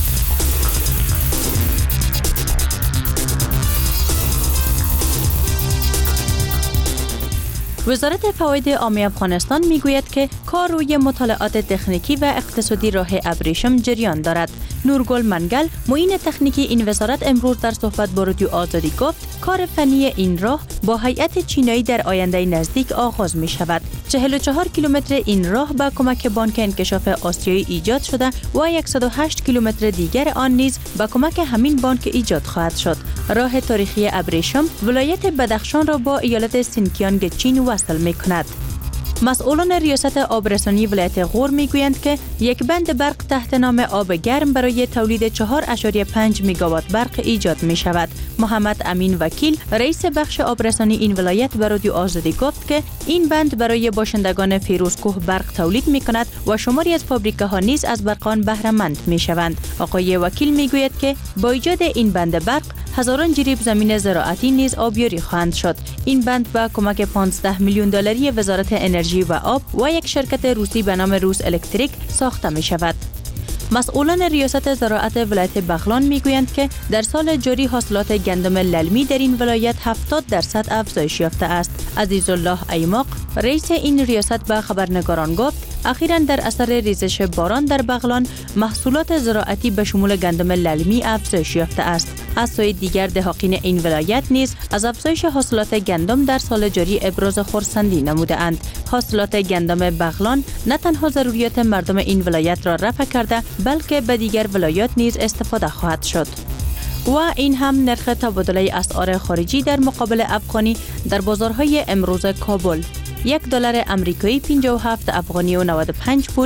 وزارت فواید عامه افغانستان میگوید که کار روی مطالعات تکنیکی و اقتصادی راه ابریشم جریان دارد. نورگل منگل معین تکنیکی این وزارت امروز در صحبت با رادیو آزادی گفت کار فنی این راه با هیئت چینایی در آینده نزدیک آغاز می شود. چهل و چهار کیلومتر این راه با کمک بانک انکشاف آسیایی ایجاد شده و صد و هشت کیلومتر دیگر آن نیز با کمک همین بانک ایجاد خواهد شد. راه تاریخی ابریشم ولایت بدخشان را با ایالت سینکیانگ چین وصل می کند. مسئولان ریاست آبرسانی ولایت غور میگویند که یک بند برق تحت نام آب گرم برای تولید چهار ممیز پنج مگاوات برق ایجاد می شود. محمد امین وکیل رئیس بخش آبرسانی این ولایت به رادیو آزادی گفت که این بند برای باشندگان فیروزکوه برق تولید می کند و شماری از فابریکه‌ها نیز از برقان بهره مند می شوند. آقای وکیل میگوید که با ایجاد این بند برق هزاران جریب زمین زراعتی نیز آبیاری خواهند شد. این بند با کمک پانزده میلیون دلاری وزارت انرژی و آب و یک شرکت روسی به نام روس الکتریک ساخته می شود. مسئولان ریاست زراعت ولایت بغلان میگویند که در سال جاری حاصلات گندم للمی در این ولایت هفتاد درصد افزایش یافته است. عزیزالله ایماق رئیس این ریاست به خبرنگاران گفت اخیراً در اثر ریزش باران در بغلان محصولات زراعتی به شمول گندم للمی افزایش یافته است. از سوی دیگر دهاقین این ولایت نیز از افزایش حاصلات گندم در سال جاری ابراز خرسندی نموده اند. حاصلات گندم بغلان نه تنها ضروریات مردم این ولایت را رفع کرده بلکه به دیگر ولایات نیز استفاده خواهد شد. و این هم نرخ تبادله اسعار خارجی در مقابل افغانی در بازارهای امروز کابل. یک دلار امریکایی پنجاه و هفت افغانی و نود و پنج پول،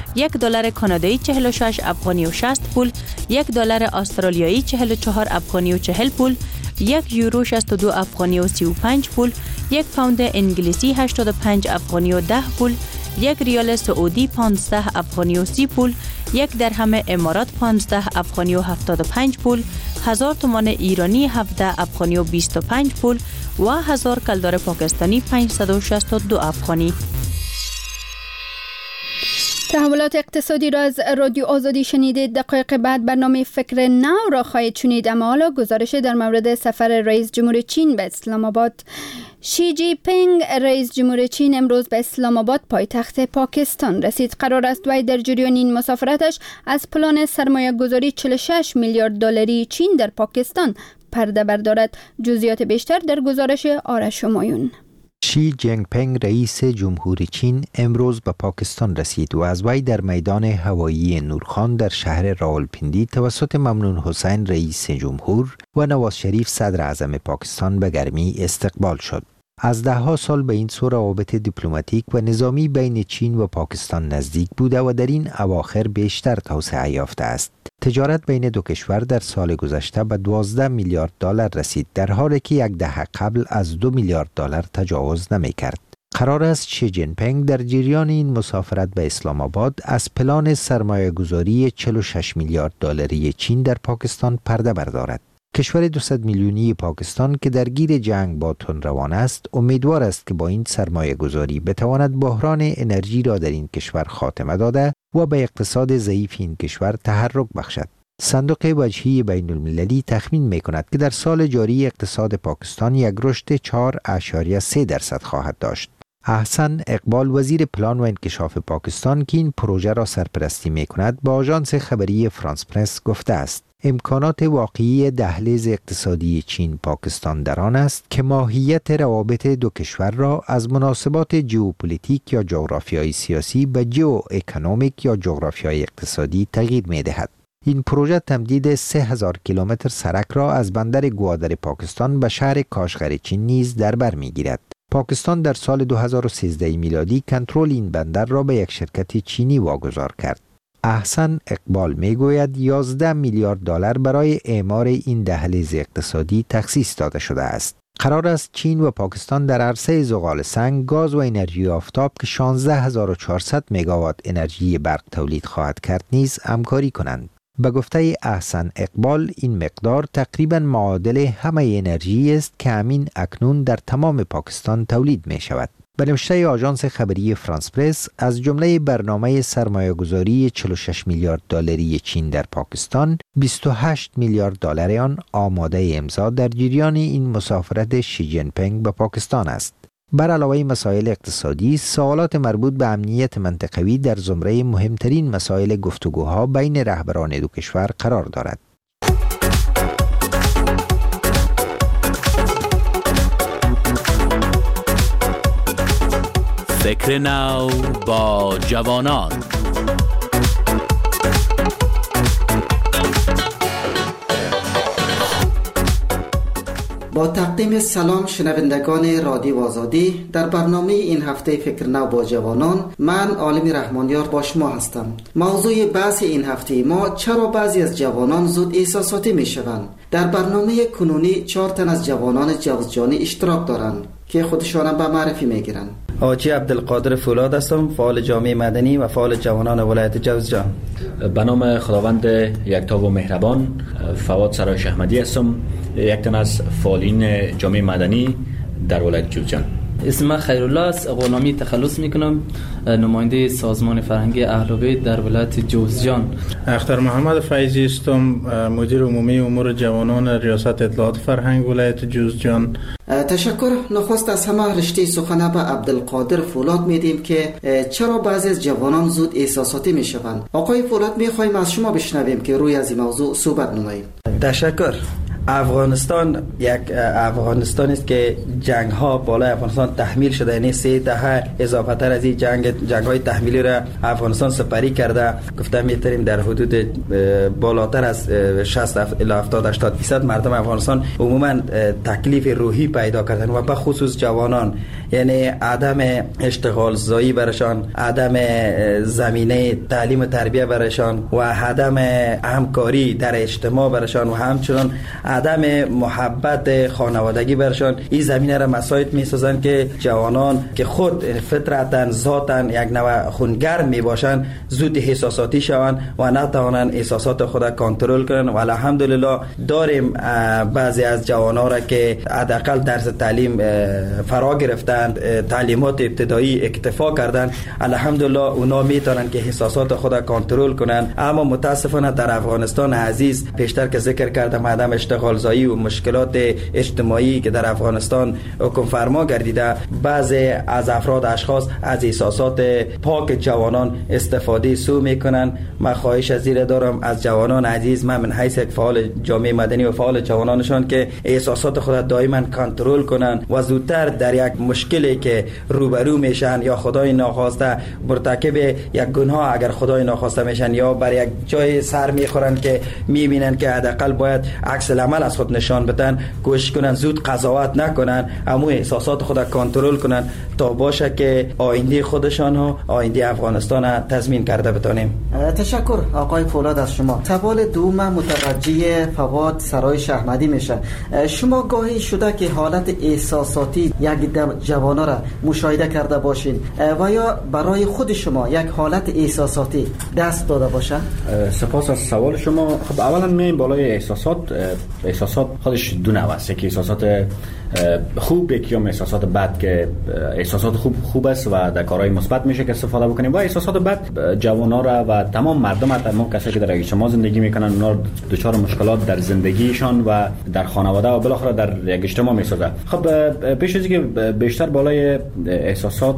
یک دلار کانادایی چهل و شش افغانی و شصت پول، یک دلار استرالیایی چهل و چهار افغانی و چهل پول، یک یورو شصت و دو افغانی و سی و پنج پول، یک پوند انگلیسی هشتاد و پنج افغانی و ده پول، یک ریال سعودی پانزده افغانی و سی پول، یک درهم امارات پانزده افغانی و هفتاد و پنج پول، هزار تومان ایرانی هفده افغانی و بیست و پنج پول و هزار کلدار پاکستانی پانصد و شصت و دو افغانی. تحولات اقتصادی را از رادیو آزادی شنیدید. دقایق بعد برنامه فکر نو را خواهید شنید، اما حالا گزارش در مورد سفر رئیس جمهور چین به اسلام آباد. شی جی پینگ رئیس جمهور چین امروز به اسلام آباد پایتخت پاکستان رسید. قرار است وی در جریان این مسافرتش از پلان سرمایه گذاری چهل و شش میلیارد دلاری چین در پاکستان پرده بردارد. جزئیات بیشتر در گزارش آرش همایون. شی جینگ پینگ رئیس جمهور چین امروز به پاکستان رسید و از وی در میدان هوایی نورخان در شهر راولپیندی توسط ممنون حسین رئیس جمهور و نواز شریف صدر اعظم پاکستان به گرمی استقبال شد. از ده ها سال به این سو روابط دیپلماتیک و نظامی بین چین و پاکستان نزدیک بوده و در این اواخر بیشتر توسعه یافته است. تجارت بین دو کشور در سال گذشته به دوازده میلیارد دلار رسید، در حالی که یک دهه قبل از دو میلیارد دلار تجاوز نمی کرد. قرار است شی جین پینگ در جریان این مسافرت به اسلام آباد از پلان سرمایه گذاری چهل و شش میلیارد دلاری چین در پاکستان پرده بردارد. کشور دویست میلیونی پاکستان که درگیر جنگ با تندروان است، امیدوار است که با این سرمایه گذاری بتواند بحران انرژی را در این کشور خاتمه داده و به اقتصاد ضعیف این کشور تحرک بخشد. صندوق وجهی بین المللی تخمین می کند که در سال جاری اقتصاد پاکستان یک رشد چهار اشاریه سه درصد خواهد داشت. احسن اقبال وزیر پلان و انکشاف پاکستان که این پروژه را سرپرستی می کند با آژانس خبری فرانس پرس گفته است امکانات واقعی دهلیز اقتصادی چین پاکستان در آن است که ماهیت روابط دو کشور را از مناسبات ژئوپلیتیک یا جغرافیایی سیاسی به ژئو اکونومیک یا جغرافیایی اقتصادی تغییر می دهد. این پروژه تمدید سه هزار کیلومتر سرک را از بندر گوادر پاکستان به شهر کاشغر چین نیز در بر می گیرد. پاکستان در سال دو هزار و سیزده میلادی کنترل این بندر را به یک شرکت چینی واگذار کرد. احسن اقبال می گوید یازده میلیارد دلار برای اعمار این دهلیز اقتصادی تخصیص داده شده است. قرار است چین و پاکستان در عرصه زغال سنگ، گاز و انرژی آفتاب که شانزده هزار و چهارصد مگاوات انرژی برق تولید خواهد کرد نیز همکاری کنند. به گفته احسن اقبال این مقدار تقریبا معادل همه انرژی است که همین اکنون در تمام پاکستان تولید می شود. به نوشته آژانس خبری فرانس پرس، از جمله برنامه سرمایه‌گذاری چهل و شش میلیارد دلاری چین در پاکستان، بیست و هشت میلیارد دلار آن آماده امضا در جریان این مسافرت شی جین پینگ به پاکستان است. بر علاوه مسائل اقتصادی، سوالات مربوط به امنیت منطقوی در زمره مهمترین مسائل گفتگوها بین رهبران دو کشور قرار دارد. فکر نو با جوانان. با تقدیم سلام شنوندگان رادیو آزادی، در برنامه این هفته فکر نو با جوانان من عالم رحمانیار با شما هستم. موضوع بحث این هفته ما چرا بعضی از جوانان زود احساساتی می شوند. در برنامه کنونی چهار تن از جوانان جوزجانی اشتراک دارند که خودشان به معرفی می گیرند. حاجی عبدالقادر فولاد هستم، فعال جامعه مدنی و فعال جوانان ولایت جوزجان. به نام خداوند یکتا و مهربان، فواد سرایش احمدی هستم، یک تن از فعالین جامعه مدنی در ولایت جوزجان. اسم خیرالله است، غلامی تخلص میکنم، نماینده سازمان فرهنگی اهل بیت در ولایت جوزجان. اختر محمد فیضی هستم، مدیر عمومی امور جوانان ریاست اطلاعات فرهنگ ولایت جوزجان. تشکر. نخست از همه رشته سخن به عبدالقادر فولاد میدیم که چرا بعضی از جوانان زود احساساتی میشوند. آقای فولاد میخوایم از شما بشنویم که روی از این موضوع صحبت نمایید. تشکر. افغانستان یک افغانستان است که جنگ ها بالای افغانستان تحمیل شده، یعنی سه دهه اضافه تر از این جنگ جنگ های تحمیلی را افغانستان سپری کرده. گفتم میتونیم در حدود بالاتر از شصت الی هفتاد هشتاد درصد مردم افغانستان عموما تکلیف روحی پیدا کردن و به خصوص جوانان یعنی عدم اشتغال زایی برشان، عدم زمینه تعلیم و تربیه برشان و عدم همکاری در اجتماع برشان و همچنان عدم محبت خانوادگی برشان، این زمینه را مساعد می‌سازند که جوانان که خود فطرتاً ذاتاً یک نوع خونگرم میباشند زود احساساتی شوند و نتوانند احساسات خود کنترل کنند. و الحمدلله داریم بعضی از جوانان را که حداقل درس تعلیم فرا گرفتند، تعلیمات ابتدایی اکتفا کردند، الحمدلله اونا میتونن که احساسات خود کنترل کنن. اما متاسفانه در افغانستان عزیز پیشتر که ذکر کردم عدم اشتغال زایی و مشکلات اجتماعی که در افغانستان حکم فرما گردیده، بعضی از افراد اشخاص از احساسات پاک جوانان استفاده سو میکنن. من خواهش از زیر دارم از جوانان عزیز، من من حیث یک فعال جامعه مدنی و فعال جوانانشان که احساسات خود دائما کنترل کنن و زودتر در یک مشکلی که روبرو میشن یا خدای ناخواسته مرتکب یک گناه اگر خدای ناخواسته میشن یا بر یک جای سر میخورن که میبینن که حداقل باید عکس العمل از خود نشان بدن، کوشش کنن زود قضاوت نکنن، اما احساسات خود کنترل کنن تا باشه که آینده خودشان و آینده افغانستان تضمین کرده بتونیم. تشکر آقای فولاد از شما. سوال دوم متوجه فواد سرای احمدی میشه. شما گاهی شده که حالت احساساتی یک جوانا را مشاهده کرده باشین و یا برای خود شما یک حالت احساساتی دست داده باشه؟ سپاس از سوال شما. خب اولا میایم بالای احساسات. احساسات خودش دو نوع است، که احساسات خوب یک یا احساسات بد که احساسات خوب خوب است و در کارهای مثبت میشه که استفاده بکنیم، و احساسات بد جوانا را و تمام مردم ها، تمام کسایی که در اجتماع زندگی میکنن اونا دچار مشکلات در زندگیشان و در خانواده و بالاخره در یک اجتماع میسازه. خب پیش از اینکه بیشتر بالای احساسات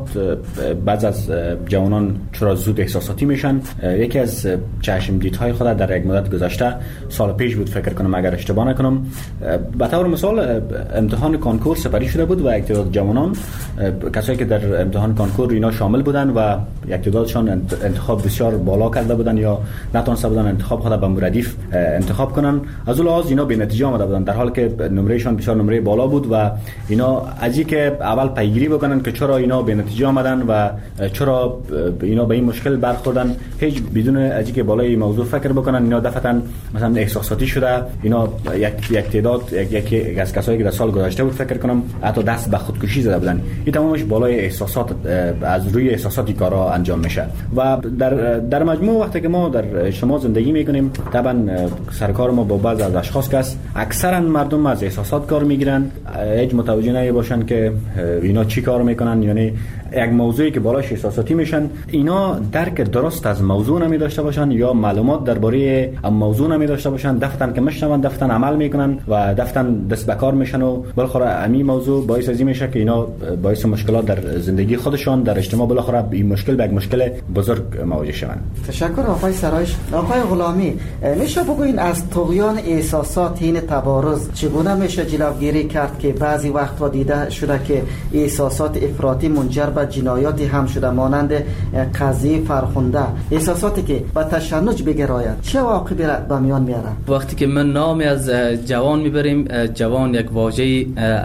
بعض از جوانان چرا زود احساساتی میشن، یکی از چشم دیدهای خود در یک مدت گذشته سال پیش بود فکر کنم اگر اشتباه نکنم، به طور مثال امتحان کانکور سپری شده بود و یک تعداد جوانان، کسایی که در امتحان کانکور اینا شامل بودن و یک تعدادشان انتخاب بسیار بالا کرده بودن یا نتونسته بودن انتخاب خود به مردیف انتخاب کنن، از اون لحاظ اینا به نتیجه آمده بودن در حالی که نمرهشان بسیار نمره بالا بود و اینا از اینکه اول پیگیری بکنن که چرا اینا به نتیجه آمدن و چرا اینا به این مشکل برخوردن، هیچ بدون از اینکه بالای موضوع فکر بکنن، اینا دفعتاً مثلا احساساتی شده. اینا یک یک تعداد یک یک از کسایی که در سال گذشته بود فکر کنم حتی دست به خودکشی زده بودن. این تمامش بالای احساسات، از روی احساساتی کارا انجام میشه. و در در مجموع وقتی که ما در شما زندگی میکنیم، طبعا سرکار ما با بعض از اشخاص که اکثرا مردم از احساسات کار میگیرن، هیچ متوجه نمیباشن که اینا چی کار میکنن، یعنی یک موضوعی که بالاش احساساتی میشن اینا درک درست از موضوع نمی داشته باشن یا معلومات درباره موضوع نمی داشته باشن، دفتن که مشنون دفتن عمل میکنن و دفتن دست به کار میشن و بالاخره همین موضوع باعث از این میشه که اینا باعث مشکلات در زندگی خودشان در اجتماع بالاخره این مشکل به یک مشکل بزرگ مواجه شوند. تشکر آقای سرایش. آقای غلامی، میشه بگوین از طغیان احساسات این تبارز چگونه میشه جلوگیری کرد که بعضی وقت‌ها دیده شده که احساسات افراطی منجر به جنایاتی هم شده، مانند قضیه فرخنده، احساساتی که به تشنج بگراید چه عواقبی را به میان میاره؟ وقتی که من نامی از جوان میبریم، جوان یک واژه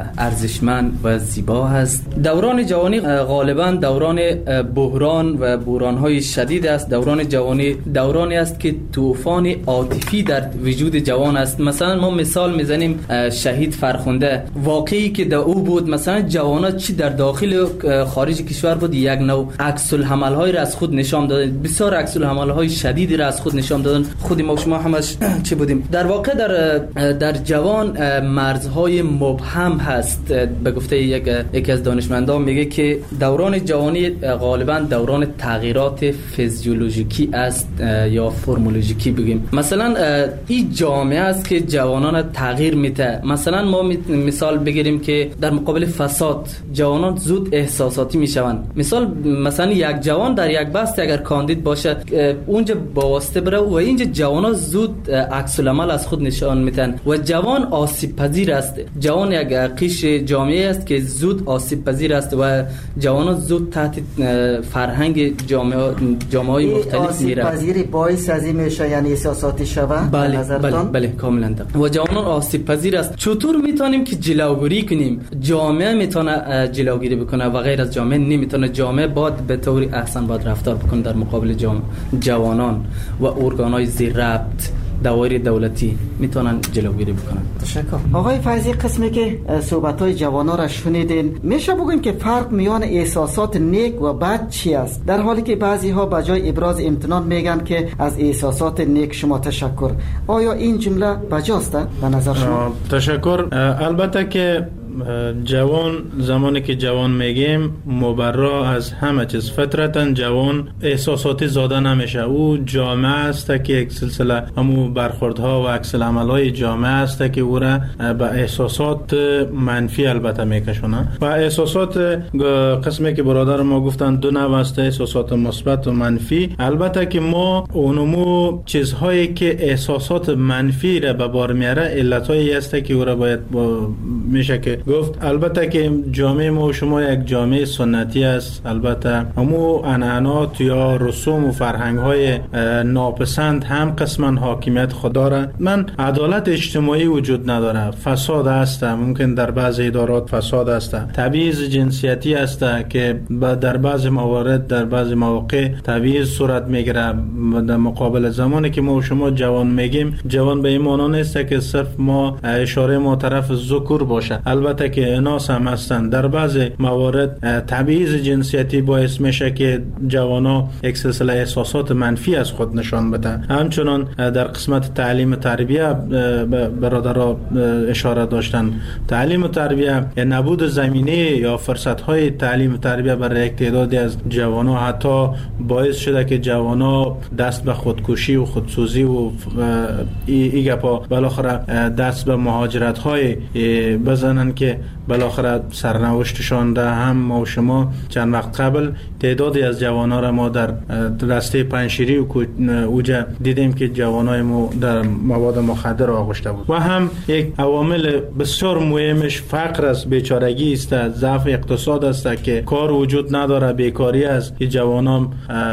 ارزشمند و زیبا هست. دوران جوانی غالبا دوران بحران و بحران‌های شدید است. دوران جوانی دورانی است که طوفان عاطفی در وجود جوان است. مثلا ما مثال میزنیم شهید فرخنده، واقعی که در او بود، مثلا جوانا چی در داخل خارج کشور بود یک نوع عکس العمل‌های را از خود نشان دادن، بسیار عکس العمل‌های شدیدی را از خود نشان دادن. خود ما شما همش چی بودیم. در واقع در در جوان مرزهای مبهم هست. به گفته یک یکی از دانشمندان میگه که دوران جوانی غالبا دوران تغییرات فیزیولوژیکی است یا فرمولوژیکی بگیم. مثلا این جامعه است که جوانان تغییر میده. مثلا ما مثال بگیریم که در مقابل فساد جوانان زود احساساتی میشوند. مثال مثلا یک جوان در یک بست اگر کاندید باشه اونجا با واسطه بره و اینجا جوانا زود عکس العمل از خود نشان میدن و جوان آسیب پذیر است. جوان یک قش جامعه است که زود آسیب پذیر است و جوانان زود تحت فرهنگ جامعه جامعه‌های مختلف میره. آسیب پذیری باعث از این میشه یعنی سیاست شوه؟ بله بله بله کاملا دقیق. و جوانان آسیب پذیر است. چطور میتونیم که جلوگیری کنیم؟ جامعه میتونه جلوگیری بکنه و غیر از جامعه نمیتونه. جامعه باید به طور احسن باید رفتار بکنه در مقابل جامعه. جوانان و ارگان‌های زیر ربط دوایر دولتی میتونن جلوگیری بکنن. تشکر. آقای فیضی، قسمی که صحبت‌های جوانا را شنیدین، میشه بگیم که فرق میان احساسات نیک و بد چی است؟ در حالی که بعضی‌ها به جای ابراز امتنان میگن که از احساسات نیک شما تشکر. آیا این جمله بجاست به نظر شما؟ تشکر. البته که جوان، زمانی که جوان میگیم مبرا از همه چیز، فطرتاً جوان احساساتی زاده نمیشه. او جامعه است که یک سلسله همو برخوردها و عکس العمل‌های جامعه است که او را به احساسات منفی البته میکشونه. و احساسات قسمی که برادر ما گفتن دو نوع است، احساسات مثبت و منفی. البته که ما اونمو چیزهایی که احساسات منفی را به بار میاره علتایی است که او را باید با میشه که گفت. البته که جامعه ما و شما یک جامعه سنتی است. البته همو عنعنات یا رسوم و فرهنگ های ناپسند هم قسما حاکمیت خود داره. من عدالت اجتماعی وجود نداره، فساد است، ممکن در بعض ادارات فساد است، تبعیض جنسیتی است که در بعض موارد در بعض مواقع تبعیض صورت میگیره. در مقابل زمانی که ما و شما جوان میگیم، جوان به این معنی نیست که صرف ما اشاره ما طرف ذکر باشه. البته که اناث هم هستند. در بعض موارد تبعیض جنسیتی باعث میشه که جوانا یک سلسله احساسات منفی از خود نشان بدن. همچنان در قسمت تعلیم و تربیه برادرها اشاره داشتن. تعلیم و تربیه نبود زمینه یا فرصت‌های تعلیم و تربیه برای یک تعدادی از جوانا حتی باعث شده که جوانا دست به خودکشی و خودسوزی و ایگه پا بالاخره دست به مهاجرت‌های بزنن که بالاخره سرنوشتشان ده. هم ما و شما چند وقت قبل تعدادی از جوانان را ما در رسته پنشیری و اوجه دیدیم که جوانای ما در مواد مخدر آغشته بود. و هم یک عوامل بسیار مهمش فقر است، بیچارگی است، ضعف اقتصاد است که کار وجود نداره، بیکاری است که جوانان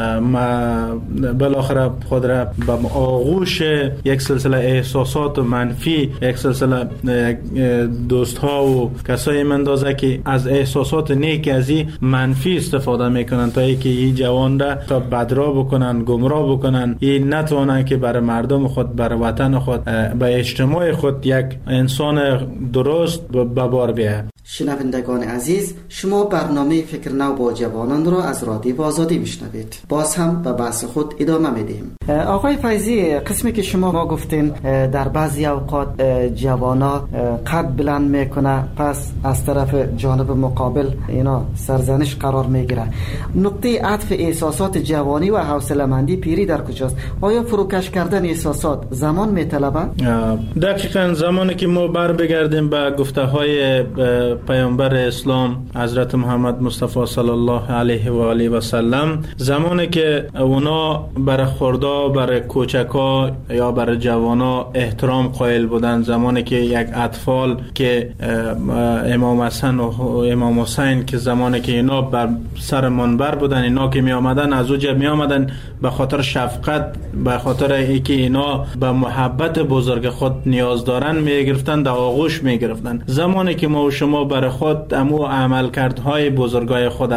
بالاخره خود را به آغوش یک سلسله احساسات منفی، یک سلسله دوست ها و کسایی مندازه که از احساسات نیک از این منفی استفاده میکنن تا اینکه این جوان را تا بدرا بکنن، گمراه بکنن، این نتوانن که برای مردم خود، برای وطن خود، به اجتماع خود یک انسان درست به بار بیاید. شنوندگان عزیز، شما برنامه فکر نو با جوانان را از رادیو آزادی میشنوید. باز هم به بحث خود ادامه میدیم. آقای فیضی، قسمی که شما ما گفتین در بعضی اوقات جوانا قد بلند میکنه، پس از طرف جانب مقابل اینا سرزنش قرار میگیره. نقطه عطف احساسات جوانی و حوصله‌مندی پیری در کجاست؟ آیا فروکش کردن احساسات زمان میطلبه؟ دقیقاً زمانی که ما بر بگردیم به گفته های پیامبر اسلام حضرت محمد مصطفی صلی الله علیه و آله و سلم، زمانی که اونا برای خردا، برای کوچکا یا برای جوانا احترام قائل بودن، زمانی که یک اطفال که امام حسن و امام حسین که زمانی که اینا بر سر منبر بودن، اینا که می آمدن از اوجه می آمدن به خاطر شفقت، به خاطر اینکه اینا به محبت بزرگ خود نیاز دارن، می گرفتن، در آغوش می گرفتن. زمانی که ما و شما برای خود امو عملکردهای بزرگای خود،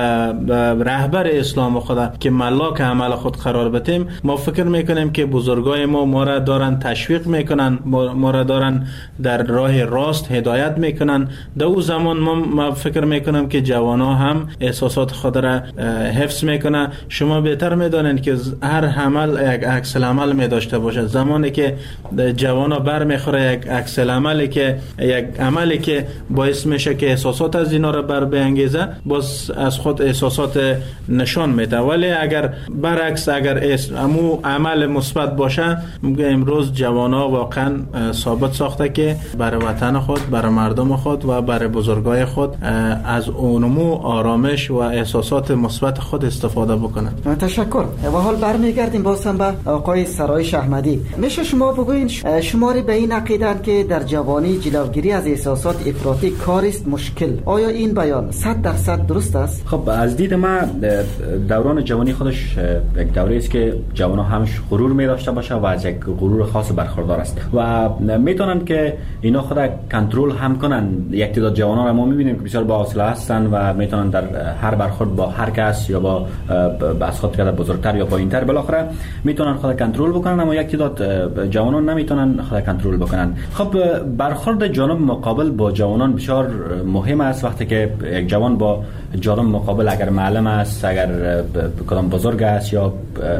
رهبر اسلام خود که ملاک عمل خود قرار بدیم، ما فکر میکنیم که بزرگای ما ما را دارن تشویق میکنن، ما را دارن در راه راست هدایت میکنن. در او زمان ما, ما فکر میکنم که جوانا هم احساسات خود را حفظ میکنه. شما بهتر میدانید که هر عمل یک عکس العمل می داشته باشه. زمانی که جوانا بر میخوره یک عکس العملی که یک عملی که باعث باعث میشه که احساسات از اینا را بر بانگیزه، باز از خود احساسات نشان میده. ولی اگر برعکس اگر امو عمل مثبت باشه، امروز جوانا واقعا ثابت ساخته که برای وطن خود، برای مردم خود و برای بزرگای خود از اونمو آرامش و احساسات مثبت خود استفاده بکنن. تشکر. و حال برمیگردیم بازم به آقای سرایش احمدی. میشه شما بگوین شماری به این عقیدن که در جوانی جلوگیری از احساسات افراطی کاری است مشکل؟ آیا این بیان صد درصد درست است؟ خب از دید من دوران جوانی خودش یک دوره است که جوان‌ها همش غرور می داشته باشه و از یک غرور خاص برخوردار است و میتونن که اینا خود کنترل هم کنن. یک تعداد جوانان را ما میبینیم که بسیار با حوصله هستن و میتونن در هر برخورد با هر کس یا با از خود قدر بزرگتر یا پایینتر بالاخره میتونن خود کنترل بکنن، اما یک تعداد جوانان نمیتونن خود کنترل بکنن. خب برخورد جانب مقابل با جوانان بسیار مهم است. وقتی که یک جوان با جانب مقابل اگر معلم است، اگر کدام بزرگ است یا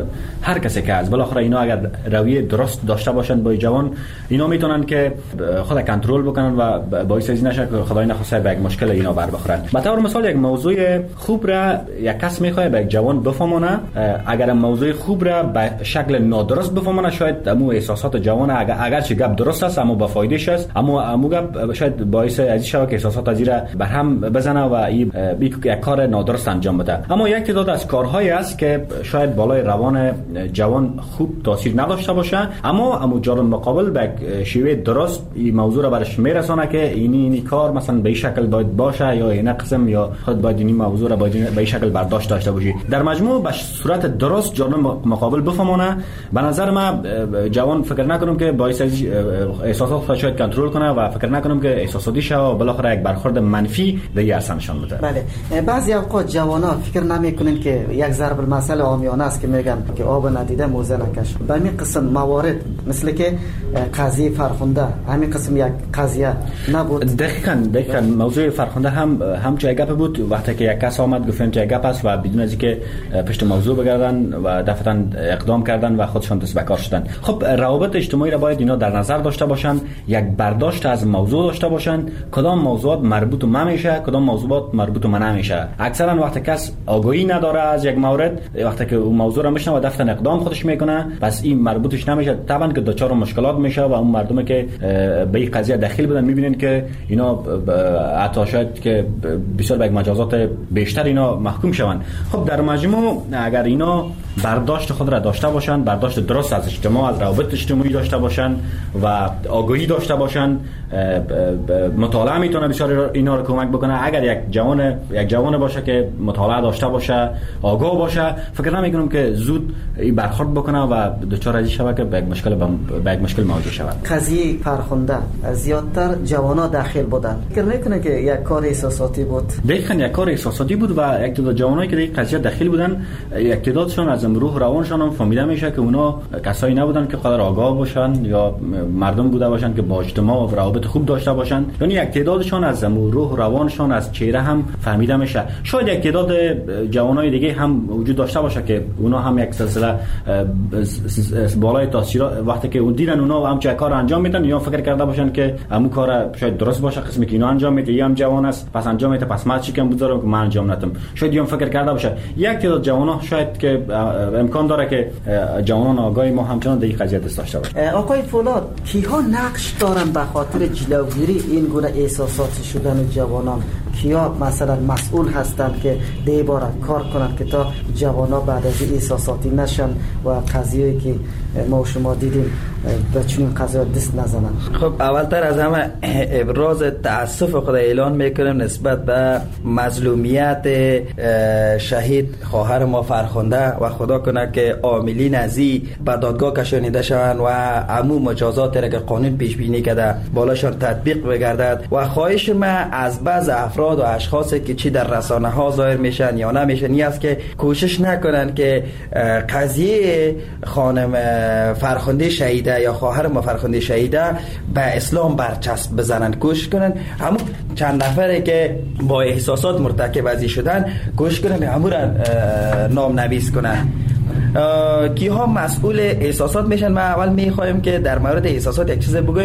هر کسی که است، بالاخره اینا اگر رویه درست داشته باشند با جوان، اینا میتونن که خود کنترل بکنن و باعث از نشه که خدای نخواسته به یک مشکل اینا بر بخورن. به طور مثال یک موضوع خوب را یک کس میخواد به یک جوان بفهمونه، اگر موضوع خوب را به شکل نادرست بفهمونه، شاید امو احساسات جوان اگر اگرچه گپ درست است اما با فایدهش است، اما امو گپ شاید باعث از شود که احساسات از را بر هم بزنه و این یک کار نادرست انجام بده. اما یک تعداد از کارهایی است که شاید بالای روان جوان خوب تاثیر نداشته باشه، اما امو جانب مقابل به شیوه درست این موضوع را برش میرسونه که این این کار مثلا به این شکل باید باشه یا این قسم یا خود باید این موضوع را باید به این شکل برداشت داشته باشی. در مجموع به صورت درست جانب مقابل بفهمونه. به نظر من جوان فکر نکنم که باعث احساسات خودش شاید کنترل کنه و فکر نکنم که احساساتی شه و بالاخره یک برخورد منفی دیگه اصلا نشان بده. بله، بعضی اوقات جوانا فکر نمیکنن که یک ضرب المثل عامیانه است که میگن که آب ندیده موزه نکش. به همین قسم موارد مثل که قضیه فرخنده، همین قسم یک قضیه نبود. دقیقاً دقیقاً موضوع فرخنده هم هم چه گپ بود. وقتی که یک کس آمد گفتن چه گپ است و بدون از اینکه پشت موضوع بگردن و دفعتاً اقدام کردن و خودشان دست به کار شدن. خب روابط اجتماعی را باید اینا در نظر داشته باشن، یک برداشت از موضوع داشته باشن، کدام موضوعات مربوط به من میشه، کدام موضوعات مربوط به من نمیشه. اکثرا وقتی کس آگاهی نداره از یک مورد، وقتی که اون موضوع را میشنه و دفتر اقدام خودش میکنه، پس این مربوطش نمیشه، طبعا که دچار مشکلات میشه و اون مردمی که به این قضیه دخیل بدن میبینن که اینا حتی شاید که بسیار به مجازات بیشتر اینا محکوم شوند. خب در مجموع اگر اینا برداشت خود را داشته باشند، برداشت درست از اجتماع، از روابط اجتماعی داشته باشند و آگاهی داشته باشند، مطالعه میتونه بسیار اینا رو کمک بکنه. اگر یک جوان یک جوان باشه که مطالعه داشته باشه، آگاه باشه، فکر نمیکنم که زود برخورد بکنه و دچار از شبکه که به یک مشکل به یک مشکل مواجه شود. قضیه فرخنده زیادتر جوانا داخل بودن. فکر نکنه که یک کار احساساتی بود. دقیقاً یک کار احساساتی بود و یک تعداد جوانایی که در قضیه داخل بودن، یک تعدادشون از روح روانشون هم فهمیده میشه که اونا کسایی نبودن که قدر آگاه باشن یا مردم بوده باشن که با اجتماع و روابط خوب داشته باشن، یعنی یک تعدادشون از روح روانشون از چهره هم فهمیده میشه. شاید یک تعداد جوانای دیگه هم وجود داشته باشه که اونا هم یک سلسله بالای تاثیرات وقتی که اون دیدن اونا هم چه کار انجام میدن یا فکر کرده باشن که همون کار شاید درست باشه، قسمی که اینا انجام میده یا هم جوان است پس انجام میده، پس من چی کم بذارم که من انجام ندم. شاید هم فکر کرده باشه. یک تعداد جوانا شاید که امکان داره که جوانان آگاهی ما همچنان در این قضیه دست داشته باشه. آقای فولاد، کیها نقش دارن به خاطر جلوگیری این گونه احساساتی شدن جوانان؟ کیا مثلا مسئول هستند که ده بار کار کنند که تا جوانا بعد از احساساتی نشن و قضیه‌ای که ما شما دیدیم به چنین قضیه دست نزنن؟ خب اولتر از همه ابراز تأسف خود اعلان میکنم نسبت به مظلومیت شهید خواهر ما فرخنده و خدا کنه که عاملین ازی به دادگاه کشانیده شوند و عموم مجازات را که قانون پیش بینی کرده بالاشان تطبیق بگردد. و خواهش من از بعض افراد و اشخاصی که چی در رسانه ها ظاهر میشن یا نمیشن این است که کوشش نکنن که قضیه خانم فرخنده شهیده یا خواهر ما فرخنده شهیده به اسلام برچسب بزنن، کوشش کنن همون چند نفره که با احساسات مرتکب ازی شدن کوشش کنن همون را نام نویس کنن. کی ها مسئول احساسات میشن؟ ما اول میخوایم که در مورد احساسات یک چیز بگویم.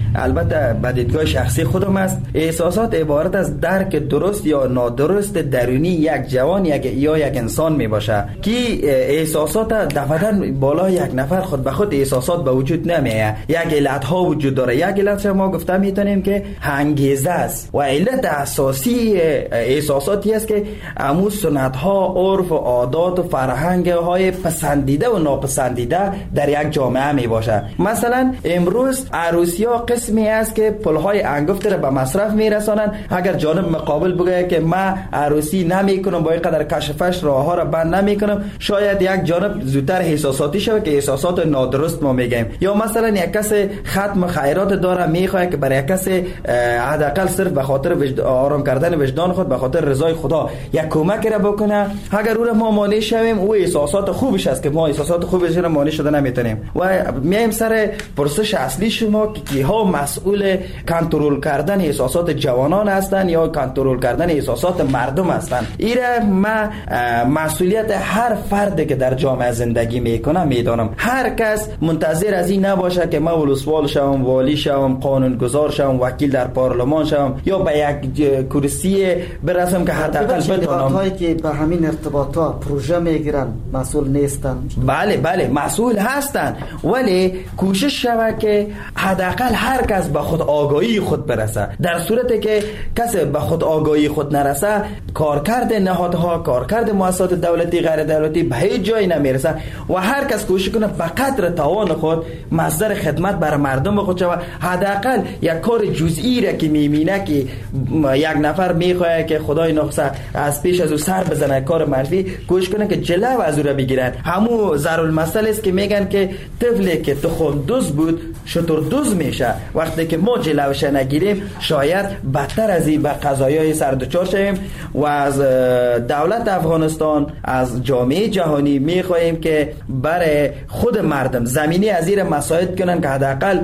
البته به دیدگاه شخصی خودم است، احساسات عبارت از درک درست یا نادرست درونی یک جوان یک یا یک انسان می باشه که احساسات دفعتاً بالا یک نفر خود به خود احساسات به وجود نمیه. یک علت ها وجود داره. یک علت ما گفته میتونیم که انگیزه است و علت اساسی احساساتی است که امو سنت ها، عرف و عادات و فرهنگ های پسندیده و ناپسندیده در یک جامعه می باشه. مثلا امروز عروسی ها قسمی است که پلهای انگفت را به مصرف می رسانند. اگر جانب مقابل بگه که من عروسی نمی کنم، با اینقدر کشفش راه ها را بند نمی کنم، شاید یک جانب زودتر احساساتی شود که احساسات نادرست ما میگیم. یا مثلا یک کس ختم خیرات داره میخواد که برای کس حداقل صرف به خاطر وجد... آرام کردن وجدان خود، به خاطر رضای خدا یک کمک را بکنه. اگر او را ما مانع شویم، او احساسات خوبش است که ما احساسات خوبش را مانع شده نمیتونیم. و میایم سر پرسش اصلی شما که کیها مسئول کنترل کردن احساسات جوانان هستند یا کنترل کردن احساسات مردم هستند. ایره ما مسئولیت هر فردی که در جامعه زندگی میکنه میدانم. هر کس منتظر از این نباشه که ما ولسوال شوم، والی شوم، قانونگذار شوم، وکیل در پارلمان شوم یا به یک کرسی برسم که حداقل بتونم. هایی که به همین ارتباطات پروژه میگیرن مسئول نیستن؟ بله بله مسئول هستن، ولی کوشش شود که حداقل هر کس به خود آگاهی خود برسه. در صورتی که کسی به خود آگاهی خود نرسه، کارکرد نهادها، کارکرد مؤسسات دولتی غیر دولتی به هیچ جایی نمیرسه و هر کس کوشش کنه به قدر توان خود مصدر خدمت برای مردم خود شود. حداقل یک کار جزئی را که میبینه که یک نفر میخواد که خدای نخسته از پیش از او سر بزنه کار منفی، کوشش کنه که جلو از او را بگیرن. همو ضرورالمثل است که میگن که طفلی که تخم دوز بود شتر دوز میشه. وقتی که ما جلوش نگیریم شاید بدتر از این به قضایای سر دچار شویم و از دولت افغانستان، از جامعه جهانی میخواهیم که برای خود مردم زمینه از این مساعد کنن که حداقل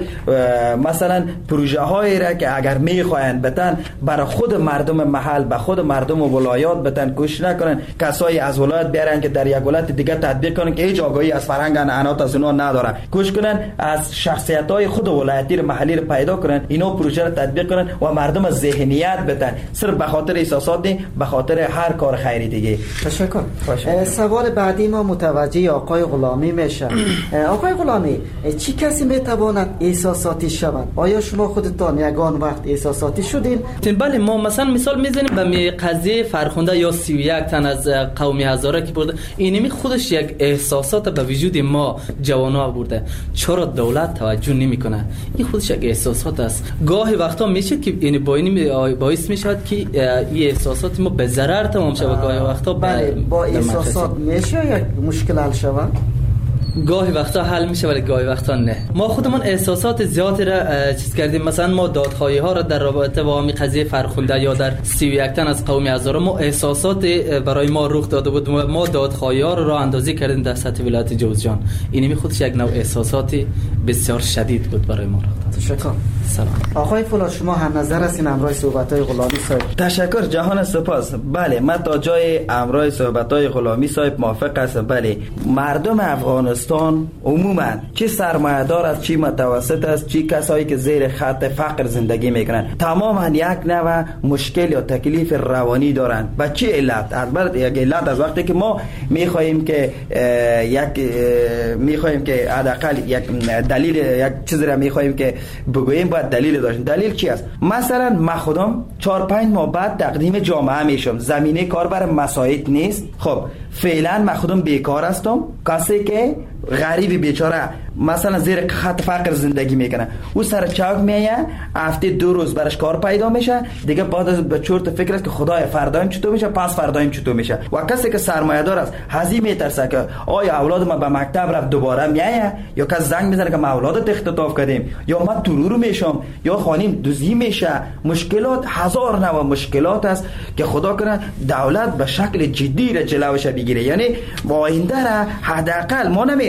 مثلا پروژه هایی را که اگر میخواهند بتن برای خود مردم محل، به خود مردم و ولایات بتن، کوشش نکنن کسایی از ولایت بیارن که در یک ولایت دیگه تطبیق کنن که هیچ آگاهی از فرهنگ عنعنات از اونها ندارن. کوشش کنن از شخصیت های خود ولایتی رو محلی رو پیدا کنن، اینا پروژه رو تطبیق کنن و مردم از ذهنیت بتن، صرف به خاطر احساسات نه، به خاطر هر کار خیری دیگه. تشکر. سوال بعدی ما متوجه آقای غلامی میشه. آقای غلامی، چی کسی میتواند احساساتی شود؟ آیا شما خودتان یگان وقت احساساتی شدین؟ بله، ما مثلا مثال میزنیم به قضیه فرخنده یا سی و یک تن از قومی هزاره که برده، اینمی خودش یک احساسات به وجود ما جوانا برده. چرا دولت توجه نمیکنه؟ این خودش یک احساسات است. گاهی وقتا میشه که این با این باعث میشود که این احساسات ما به ضرر تمام شه و گاهی وقتا بله با احساسات میشه یک مشکل حل شود. گاهی وقتا حل میشه ولی گاهی وقتا نه. ما خودمون احساسات زیادی را چیز کردیم. مثلا ما دادخواهی ها را در رابطه با همین قضیه فرخنده یا در سی و یک تن از قومی هزاره ما احساسات برای ما رخ داده بود. ما دادخواهی ها را راه اندازی کردیم در سطح ولایت جوزجان. اینمی خودش یک نوع احساساتی بسیار شدید بود برای ما. تشکر. سلام. آقای فولاد، شما هم نظر هستین امروز صحبت‌های غلامی صاحب؟ تشکر جهان سپاس. بله، من تا جای امروز صحبت‌های غلامی صاحب موافق هستم. بله، مردم افغانستان عموما چه سرمایه‌دار است، چه متوسط است، چه کسایی که زیر خط فقر زندگی میکنن، تماما یک نوع مشکل یا تکلیف روانی دارن. و چه علت؟ البته یک علت از وقتی که ما می‌خواهیم که یک می‌خواهیم که حداقل یک دلیل یک چیزی را می‌خواهیم که بگوییم، باید دلیل داشتیم. دلیل چی است؟ مثلا من خودم چهار پنج ماه بعد تقدیم جامعه میشم، زمینه کار برای مساعد نیست. خب فعلا من خودم بیکار هستم. کسی که غریب بیچاره مثلا زیر خط فقر زندگی میکنه، او سر چاک میایه، هفته دو روز برش کار پیدا میشه، دیگه بعد از به چرت فکر است که خدای فردایم چطور میشه، پس فردایم چطور میشه. و کسی که سرمایه دار است هزی میترسه که آیا اولاد ما به مکتب رفت دوباره میایه، یا کس زنگ میزنه که ما اولادت اختطاف کردیم، یا ما ترور میشم، یا خانیم دزدی میشه. مشکلات هزار نوع مشکلات است که خدا کنه دولت به شکل جدی را جلوش بگیره. یعنی با آینده را حداقل ما نمی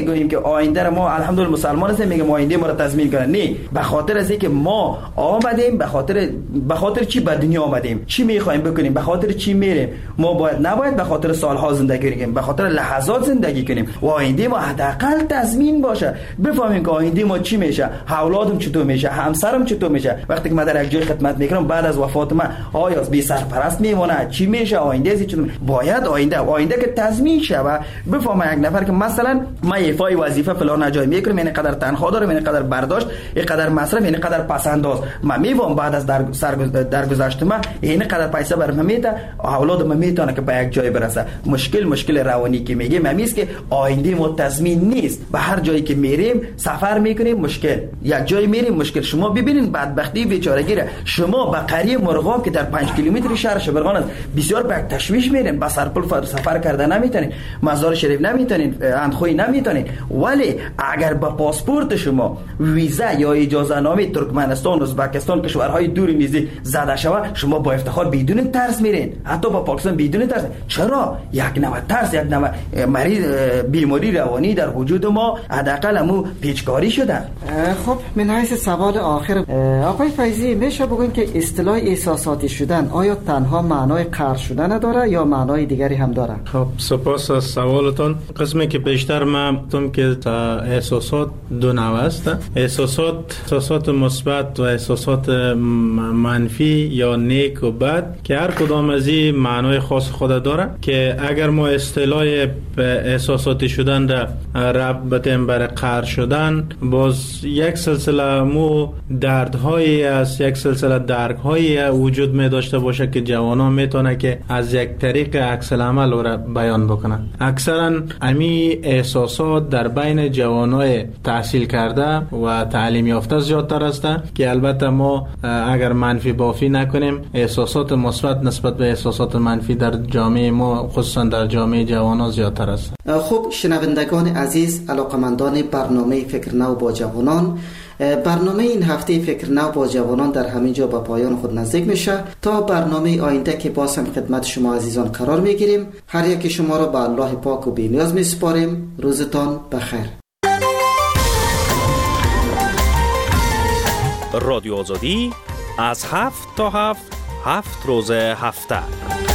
نمیگوییم که آینده را ما الحمدلله مسلمان هستیم میگیم آینده ما را تضمین کنه. نه، به خاطر از اینکه ما آمدیم، به خاطر به خاطر چی به دنیا آمدیم، چی میخوایم بکنیم، به خاطر چی میریم. ما باید نباید به خاطر سالها زندگی کنیم، به خاطر لحظات زندگی کنیم و آینده ما حداقل تضمین باشه. بفهمیم که آینده ما چی میشه، اولادم چطور میشه، همسرم چطور میشه. وقتی که من در یک جای خدمت میکنم بعد از وفات من آیا بی سرپرست میمونه، چی میشه، آینده از چطور. باید آینده آینده که تضمین شه و بفهمه یک نفر که مثلا ما ایفای وظیفه فلان جای میکنم، یعنی قدر تنخواه دارم، یعنی قدر برداشت، این قدر مصرف، یعنی قدر پسنداز. من میفهم بعد از در درگذشت من یعنی قدر پیسه برام میته، اولاد من میتونه که به یک جای برسه. مشکل مشکل روانی که میگیم همیست که آینده ما تضمین نیست. به هر جایی که میریم سفر میکنیم مشکل، یک جای میریم مشکل. شما ببینید بدبختی بیچارگی را شما به قریه مرغاب که در پنج کیلومتر شهر شبرغان است بسیار به تشویش میرین، با سرپل سفر کرده نمیتونین، مزار شریف نمیتونین، اندخوی نمیتونین. ولی اگر با پاسپورت شما ویزا یا اجازه نامه ترکمنستان، ازبکستان، کشورهای دور نیزی زده شود، شما با افتخار بدون ترس میرین. حتی با پاکستان بدون ترس. چرا؟ یک نوع ترس، یک نوع مریض بیماری روانی در وجود ما حداقل همو پیچکاری شده. خب من حیث سوال آخر آقای فیضی میشه بگوین که اصطلاح احساساتی شدن آیا تنها معنای قهر شدن داره یا معنای دیگری هم داره؟ خب سپاس از سوالتون. قسمی که بیشتر من گفتم که احساسات دو نوع است. احساسات احساسات مثبت و احساسات منفی یا نیک و بد که هر کدام از این معنای خاص خود داره، که اگر ما اصطلاح احساساتی شدن را ربط بدیم بر قهر شدن، باز یک سلسله مو دردهایی است، یک سلسله درک‌هایی وجود می داشته باشه که جوانان میتونه که از یک طریق عکس العمل را بیان بکنن. اکثرا امی احساسات در بین جوانای تحصیل کرده و تعلیم یافته زیادتر است که البته ما اگر منفی بافی نکنیم احساسات مثبت نسبت به احساسات منفی در جامعه ما خصوصا در جامعه جوانان زیادتر است. خب شنوندگان عزیز، علاقمندان برنامه فکر نو با جوانان، برنامه این هفته فکر نو با جوانان در همین جا به پایان خود نزدیک میشه. تا برنامه آینده که باز هم خدمت شما عزیزان قرار میگیریم، هر یک شما را به الله پاک و بی‌نیاز میسپاریم. روزتان بخیر. رادیو آزادی از هفت تا هفت هفت روز هفته